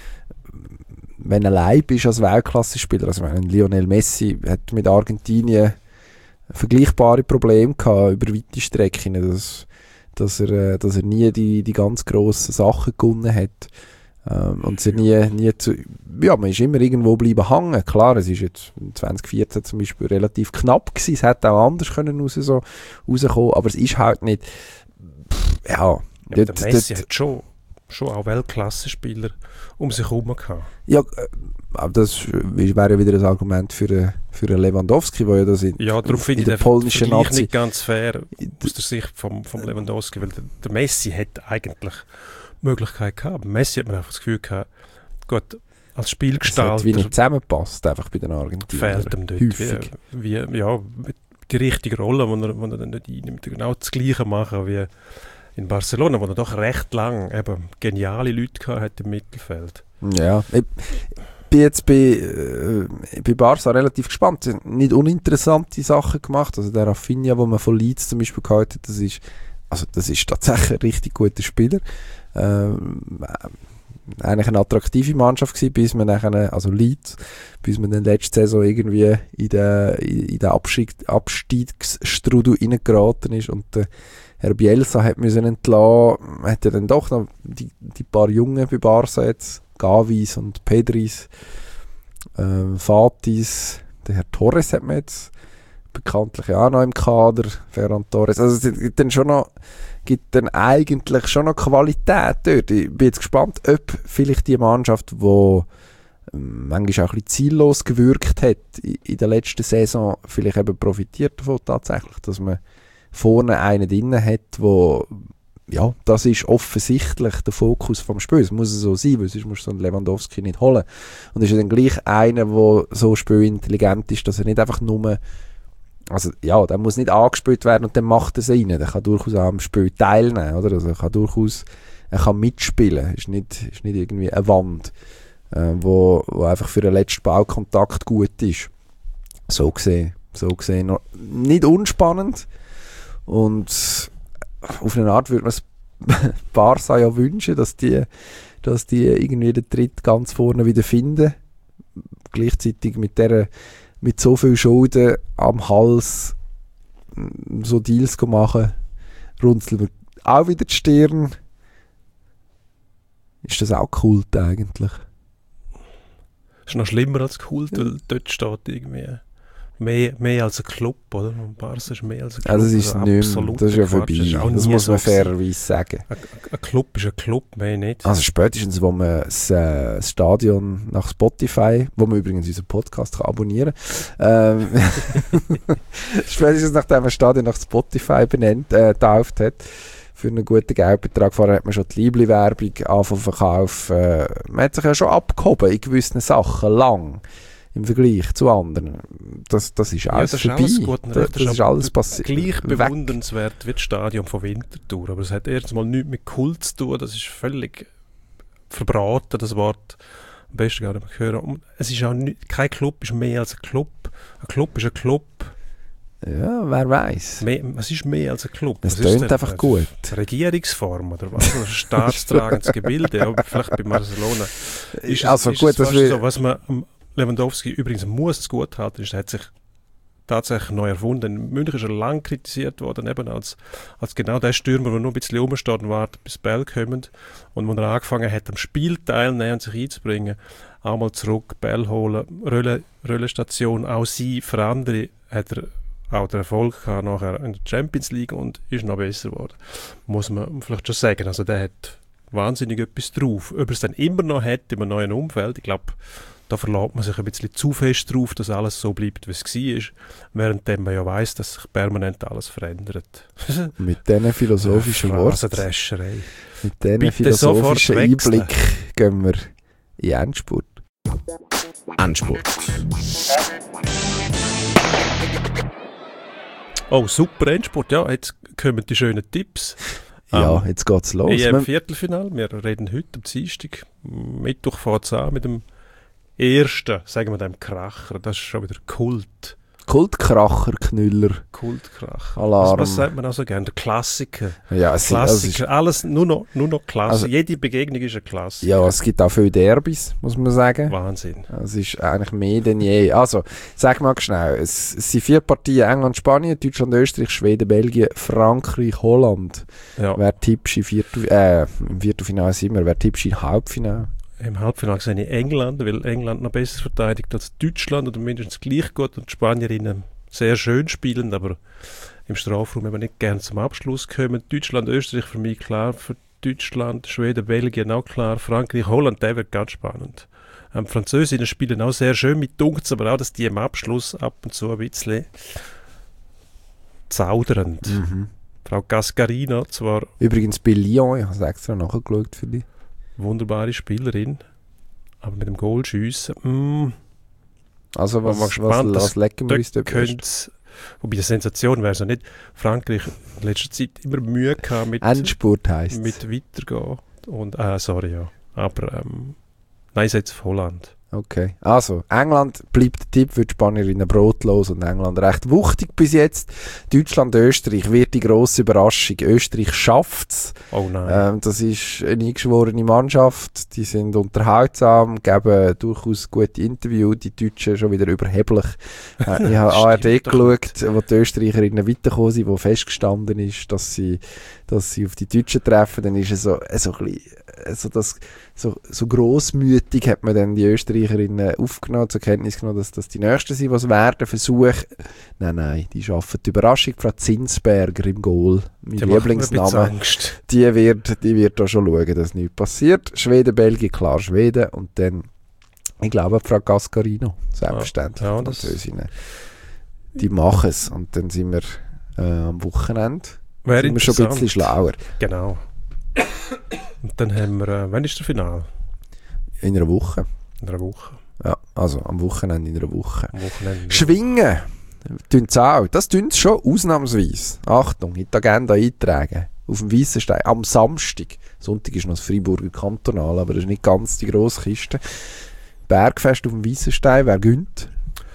wenn er Leib ist als Weltklasse-Spieler, also ich meine, Lionel Messi hat mit Argentinien vergleichbare Probleme gehabt über weite Strecken, dass, dass, er, dass er nie die, die ganz grossen Sachen gewonnen hat. Ähm, und sie nie, nie zu, ja, man ist immer irgendwo bleiben hängen. Klar, es ist jetzt zwanzig vierzehn zum Beispiel relativ knapp gewesen, es hätte auch anders können raus, so, rauskommen, aber es ist halt nicht, pff, ja. ja dort, der Messi dort, hat schon, schon auch Weltklasse-Spieler um sich herum gehabt. Ja, aber das wäre ja wieder ein Argument für, für einen Lewandowski, weil ja das in, ja, darum finde in ich der polnischen Vergleich Nazi nicht ganz fair aus der Sicht vom, vom Lewandowski, weil der, der Messi hat eigentlich Möglichkeit gehabt. Messi hat man einfach das Gefühl gehabt, gut, als Spielgestalter das wie nicht zusammenpasst, einfach bei den Argentiniern. Fehlt ihm dort. Häufig. Wie, wie, ja, die richtige Rolle, die er, er dann nicht einnimmt. Genau das Gleiche machen wie in Barcelona, wo er doch recht lang eben geniale Leute gehabt hat im Mittelfeld. Ja, ich bin jetzt bei, äh, bei Barca relativ gespannt. Sie haben nicht uninteressante Sachen gemacht. Also der Rafinha, den man von Leeds zum Beispiel gehalten hat, das ist, also das ist tatsächlich ein richtig guter Spieler. Ähm, eigentlich eine attraktive Mannschaft gewesen, bis man nachher, also Leeds, bis man dann letzte Saison irgendwie in den, in den Abstieg, Abstiegsstrudel reingeraten ist und der Herr Bielsa hat müssen entlassen, hat ja dann doch noch die, die paar Jungen bei Barca jetzt, Gavis und Pedris, äh, Fatis, der Herr Torres hat man jetzt bekanntlich auch noch im Kader, Ferran Torres, also es gibt dann schon noch, gibt dann eigentlich schon noch Qualität dort. Ich bin jetzt gespannt, ob vielleicht die Mannschaft, die ähm, manchmal auch ein bisschen ziellos gewirkt hat in, in der letzten Saison, vielleicht eben profitiert davon tatsächlich, dass man vorne einen drin hat, wo ja, das ist offensichtlich der Fokus vom Spiel. Es muss so sein, weil sonst musst du so einen Lewandowski nicht holen. Und es ist dann gleich einer, der so spielintelligent ist, dass er nicht einfach nur, also ja, der muss nicht angespielt werden und dann macht er es rein. Der kann durchaus auch am Spiel teilnehmen, oder? Also er kann durchaus, er kann mitspielen. Ist nicht, ist nicht irgendwie eine Wand, äh, wo, wo einfach für den letzten Ballkontakt gut ist. So gesehen, so gesehen noch nicht unspannend. Und auf eine Art würde man es Barca ja wünschen, dass die, dass die irgendwie den Tritt ganz vorne wieder finden. Gleichzeitig mit, der, mit so viel Schulden am Hals so Deals machen, runzeln wir auch wieder die Stirn. Ist das auch Kult eigentlich? Das ist noch schlimmer als Kult, weil dort steht irgendwie Mehr, mehr als ein Club, oder? Und Barca ist mehr als ein Club. Also das ist also nicht, das ist ja vorbei. Das, ist das muss man so fairerweise sagen. Ein, ein Club ist ein Club, mehr nicht. Also spätestens, wo man das, äh, das Stadion nach Spotify, wo man übrigens unseren Podcast kann abonnieren kann, ähm, spätestens nachdem man das Stadion nach Spotify benannt, äh, getauft hat, für einen guten Geldbetrag, vorher hat man schon die Liebli-Werbung angefangen zu verkaufen. Äh, man hat sich ja schon abgehoben in gewissen Sachen, lang. Im Vergleich zu anderen. Das, das ist alles ja, das vorbei. Ist alles das, das ist alles passiert. Gleich bewundernswert wie das Stadion von Winterthur. Aber es hat erstens mal nichts mit Kult zu tun. Das ist völlig verbraten, das Wort. Am besten gar nicht mehr hören. Es ist auch nicht, kein Club ist mehr als ein Club. Ein Club ist ein Club. Ja, wer weiß. Was ist mehr als ein Club? Es tönt einfach eine gut. Regierungsform oder was? Ein staatstragendes Gebilde. Ja, vielleicht bei Barcelona. Ist also es, gut, ist dass so, wir... was man Lewandowski übrigens muss zu gut halten, ist, er hat sich tatsächlich neu erfunden. In München ist er lang kritisiert worden, eben als, als genau der Stürmer, der nur ein bisschen rumsteht und wartet, bis Ball kommen. Und als er angefangen hat, am Spiel teilnehmen und sich einzubringen, auch mal zurück, Ball holen, Rölle, Röllestation, auch sie, für andere hat er auch den Erfolg gehabt nachher in der Champions League und ist noch besser geworden. Muss man vielleicht schon sagen. Also der hat wahnsinnig etwas drauf. Ob er es dann immer noch hat in einem neuen Umfeld, ich glaube, da verlässt man sich ein bisschen zu fest drauf, dass alles so bleibt, wie es war, während man ja weiss, dass sich permanent alles verändert. Mit diesen philosophischen ja, Worten, mit diesen philosophischen Einblick gehen wir in Endspurt. Endspurt. Oh, super Endspurt. Ja, jetzt kommen die schönen Tipps. Ja, um, jetzt geht's los. E M-Viertelfinale. Wir reden heute am Dienstag. Mittwoch fängt es an mit dem ersten, sagen wir dem Kracher. Das ist schon wieder Kult. Kultkracher, Knüller. Kultkracher. Alarm. Was, was sagt man auch so gerne? Der Klassiker. Ja, es Klassiker. Also alles nur noch, nur noch Klassiker. Also, jede Begegnung ist ein Klassiker. Ja, es gibt auch viele Derbys, muss man sagen. Wahnsinn. Es ist eigentlich mehr denn je. Also, sag mal schnell. Es, es sind vier Partien: England, Spanien, Deutschland, Österreich, Schweden, Belgien, Frankreich, Holland. Ja. Wer tippst im Viertel, äh, im Viertelfinale sind wir? Wer tippst im Halbfinale? Im Halbfinale sehe ich England, weil England noch besser verteidigt als Deutschland oder mindestens gleich gut und die Spanierinnen sehr schön spielen, aber im Strafraum eben nicht gerne zum Abschluss kommen. Deutschland, Österreich für mich klar, für Deutschland, Schweden, Belgien auch klar, Frankreich, Holland, der wird ganz spannend. Ähm, Französinnen spielen auch sehr schön mit Dunks, aber auch, dass die im Abschluss ab und zu ein bisschen zaudernd. Mhm. Frau Gascarino zwar... Übrigens bei Lyon, ich habe es extra nachgeschaut für dich. Wunderbare Spielerin, aber mit dem Goalschiessen, mm, also was, was, gespannt, was, was lecken wir uns dort könnte, wobei die Sensation wäre so nicht. Frankreich in letzter Zeit immer Mühe gehabt mit, Endspurt heisst mit weitergehen. Und, äh, sorry, ja. Aber ähm, nein, ich setze auf Holland. Okay. Also, England bleibt der Tipp für die Spanierinnen brotlos und England recht wuchtig bis jetzt. Deutschland, Österreich wird die grosse Überraschung. Österreich schafft es. Oh nein. Ähm, das ist eine eingeschworene Mannschaft. Die sind unterhaltsam, geben durchaus gute Interviews. Die Deutschen schon wieder überheblich. Äh, ich habe A R D geschaut, wo die Österreicherinnen weitergekommen sind, wo festgestanden ist, dass sie, dass sie auf die Deutschen treffen. Dann ist es so, so ein bisschen, also das, so, so grossmütig hat man dann die Österreicherinnen aufgenommen, zur Kenntnis genommen, dass das die Nächsten sind, was werden versuchen. Nein, nein, die schaffen die Überraschung. Frau Zinsberger im Goal, mein Die macht mir ein Lieblingsname, bisschen Angst. die wird, die wird da schon schauen, dass nichts passiert. Schweden, Belgien, klar Schweden und dann, ich glaube, Frau Gascarino, selbstverständlich. Ja, die das- Französinnen. Die machen es und dann sind wir äh, am Wochenende Wäre sind wir schon ein bisschen interessant. schlauer. Genau. Und dann haben wir, äh, wann ist der Finale? In einer Woche. In einer Woche. Ja, also am Wochenende in einer Woche. Am Wochenende. Schwingen, tun sie auch. Das tun sie schon ausnahmsweise. Achtung, in die Agenda eintragen. Auf dem Weissenstein, am Samstag. Sonntag ist noch das Freiburger Kantonal, aber das ist nicht ganz die grosse Kiste. Bergfest auf dem Weissenstein, wer gönnt?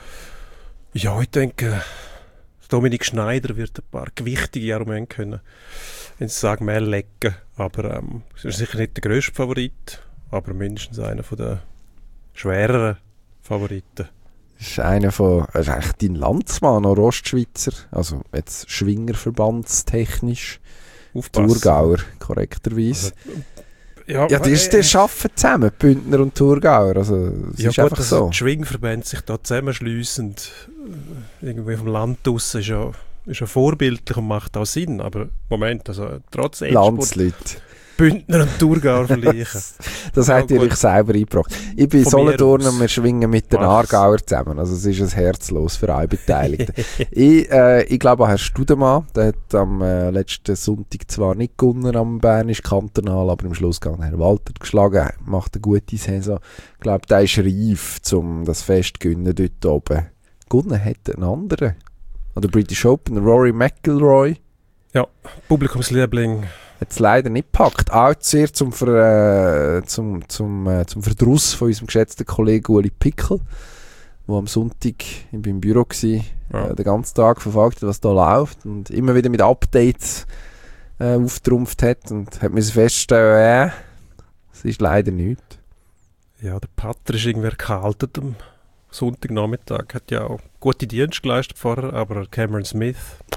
Ja, ich denke, Dominik Schneider wird ein paar gewichtige Argumente können ins Sagmehl legen. Aber ähm, es ist sicher nicht der grösste Favorit, aber mindestens einer von der schwereren Favoriten. Das ist einer von, das ist eigentlich dein Landsmann, noch Ostschweizer. Also jetzt Schwingerverbandstechnisch. Aufpassen. Thurgauer, korrekterweise. Also, ja, Ja, die, die arbeiten zusammen, Bündner und Thurgauer. Also, es ja ist gut, einfach dass so. die Schwingverbände sich da zusammenschliessen, äh, irgendwie vom Land aus, ist ja, ist ja vorbildlich und macht auch Sinn. Aber Moment, also trotz Endspurt Landsleute. Bündner und Thurgauer vergleichen. Das Ja, habt ihr gut. euch selber eingebracht. Ich bin Von Solothurn mir aus. und wir schwingen mit den Mach's. Aargauer zusammen. Also es ist ein herzlos für alle Beteiligten. ich, äh, ich glaube auch Herr Studemann, der hat am äh, letzten Sonntag zwar nicht gewonnen am Bernisch Kantonal, aber im Schluss kann Herr Walter geschlagen, macht eine gute Saison. Ich glaube, der ist reif, um das Fest zu gewinnen dort oben. Gewonnen hat ein anderer. An der British Open, Rory McIlroy. Publikumsliebling. Hat es leider nicht gepackt. Auch sehr zum, Ver, äh, zum, zum, äh, zum Verdruss von unserem geschätzten Kollegen Uli Pickel, der am Sonntag in meinem Büro war, Ja. äh, den ganzen Tag verfolgt hat, was da läuft und immer wieder mit Updates äh, auftrumpft hat und hat müssen feststellen, äh, es ist leider nichts. Ja, der Pater ist irgendwie erkaltet am Sonntagnachmittag. Hat ja auch gute Dienste geleistet vorher, aber Cameron Smith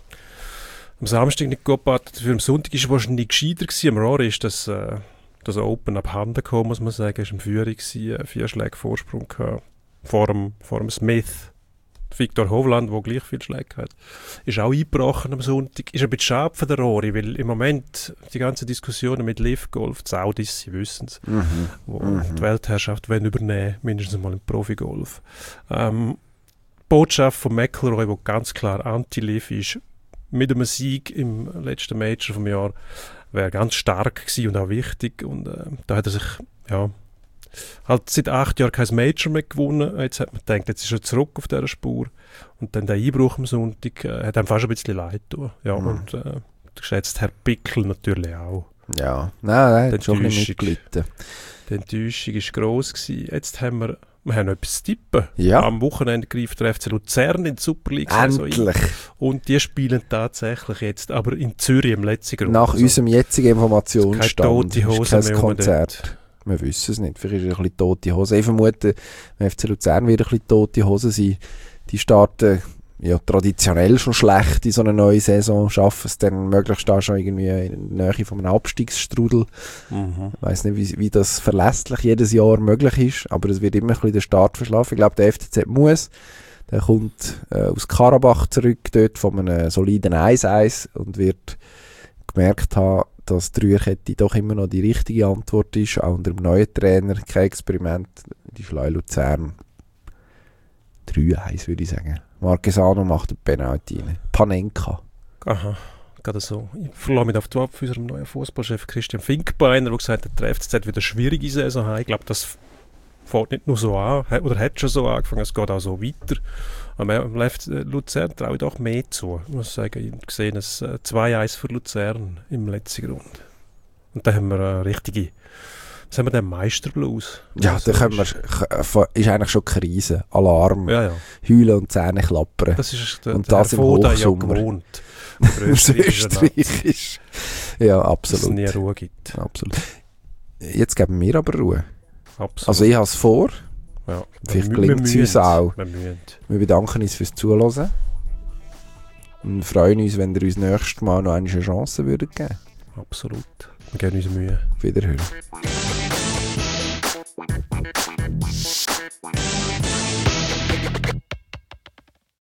am Samstag nicht gut gepartet. Für am Sonntag war er wahrscheinlich gescheiter gewesen. Am Rory ist das, äh, das Open abhanden gekommen, muss man sagen. Er war in Führung, gewesen, vier Schläge Vorsprung gehabt. Vor dem, vor dem Smith. Victor Hovland, der gleich viel Schläge hat, ist auch eingebrochen am Sonntag. Ist ein bisschen schade für den Rory, weil im Moment die ganzen Diskussionen mit Live Golf, die Saudis, sie wissen es, Mhm. wo Mhm. die Weltherrschaft wollen übernehmen, mindestens mal im Profigolf. Ähm, die Botschaft von McIlroy, die ganz klar anti-Liv ist, mit einem Sieg im letzten Major vom Jahr, wäre ganz stark gewesen und auch wichtig. Und äh, da hat er sich, ja, halt seit acht Jahren kein Major mehr gewonnen. Jetzt hat man gedacht, jetzt ist er zurück auf dieser Spur. Und dann der Einbruch am Sonntag äh, hat einem fast ein bisschen leid getan. Ja, Mhm. und äh, der geschätzte Herr Pickel natürlich auch. Ja, nein, er Die hat schon ein bisschen Enttäuschung. mitgelitten. Die Enttäuschung war gross gewesen. Jetzt haben wir, wir haben noch etwas zu tippen. Ja. Am Wochenende greift der F C Luzern in die Super League Saison ein. Endlich. Und die spielen tatsächlich jetzt, aber in Zürich im letzten Grund. Nach Also, unserem jetzigen Informationsstand keine tote ist Hose kein mehr rum Konzert. dort. Wir wissen es nicht. Vielleicht ist es ein bisschen tote Hose. Ich vermute, beim F C Luzern wird ein bisschen tote Hose sein. Die starten ja, traditionell schon schlecht in so einer neuen Saison, schaffen es dann möglichst da schon irgendwie in der Nähe von einem Abstiegsstrudel. Mhm. Ich weiss nicht, wie, wie das verlässlich jedes Jahr möglich ist, aber es wird immer ein bisschen der Start verschlafen. Ich glaube, der F C Z muss. Der kommt äh, aus Karabach zurück, dort von einem soliden eins eins und wird gemerkt haben, dass die Dreierkette doch immer noch die richtige Antwort ist, auch unter dem neuen Trainer, kein Experiment, die Schleu Luzern. drei eins würde ich sagen. Marquesano macht den Penalty rein. Panenka. Aha, gerade so. Ich verlasse mich auf die Wahl von unserem neuen Fußballchef Christian Finkbeiner, der gesagt hat, der F C Z wird eine schwierige Saison haben. Ich glaube, das fängt nicht nur so an, hat- oder hat schon so angefangen, es geht auch so weiter. Aber am F C Luzern traue ich doch mehr zu. Ich muss sagen, ich habe gesehen, es äh, zwei eins für Luzern im letzten Grund. Und da haben wir eine richtige Was haben wir denn? Meisterblues? Ja, Also da können wir, k- ist eigentlich schon Krise. Alarm, Ja, ja. heulen und Zähne klappern. Das ist der, Und der das im Foda ja Hochsommer. gewohnt. Das Österreich. Österreichisch. Ja, Dass es absolut. nie Ruhe gibt. absolut. Jetzt geben wir aber Ruhe. Absolut. Also ich habe es vor. ja. vielleicht Wir- gelingt es wir uns müssen. auch. Wir müssen. Wir bedanken uns fürs Zuhören. Und freuen uns, wenn ihr uns nächstes Mal noch eine Chance würdet geben. Absolut. Wir geben uns Mühe. Wiederhören.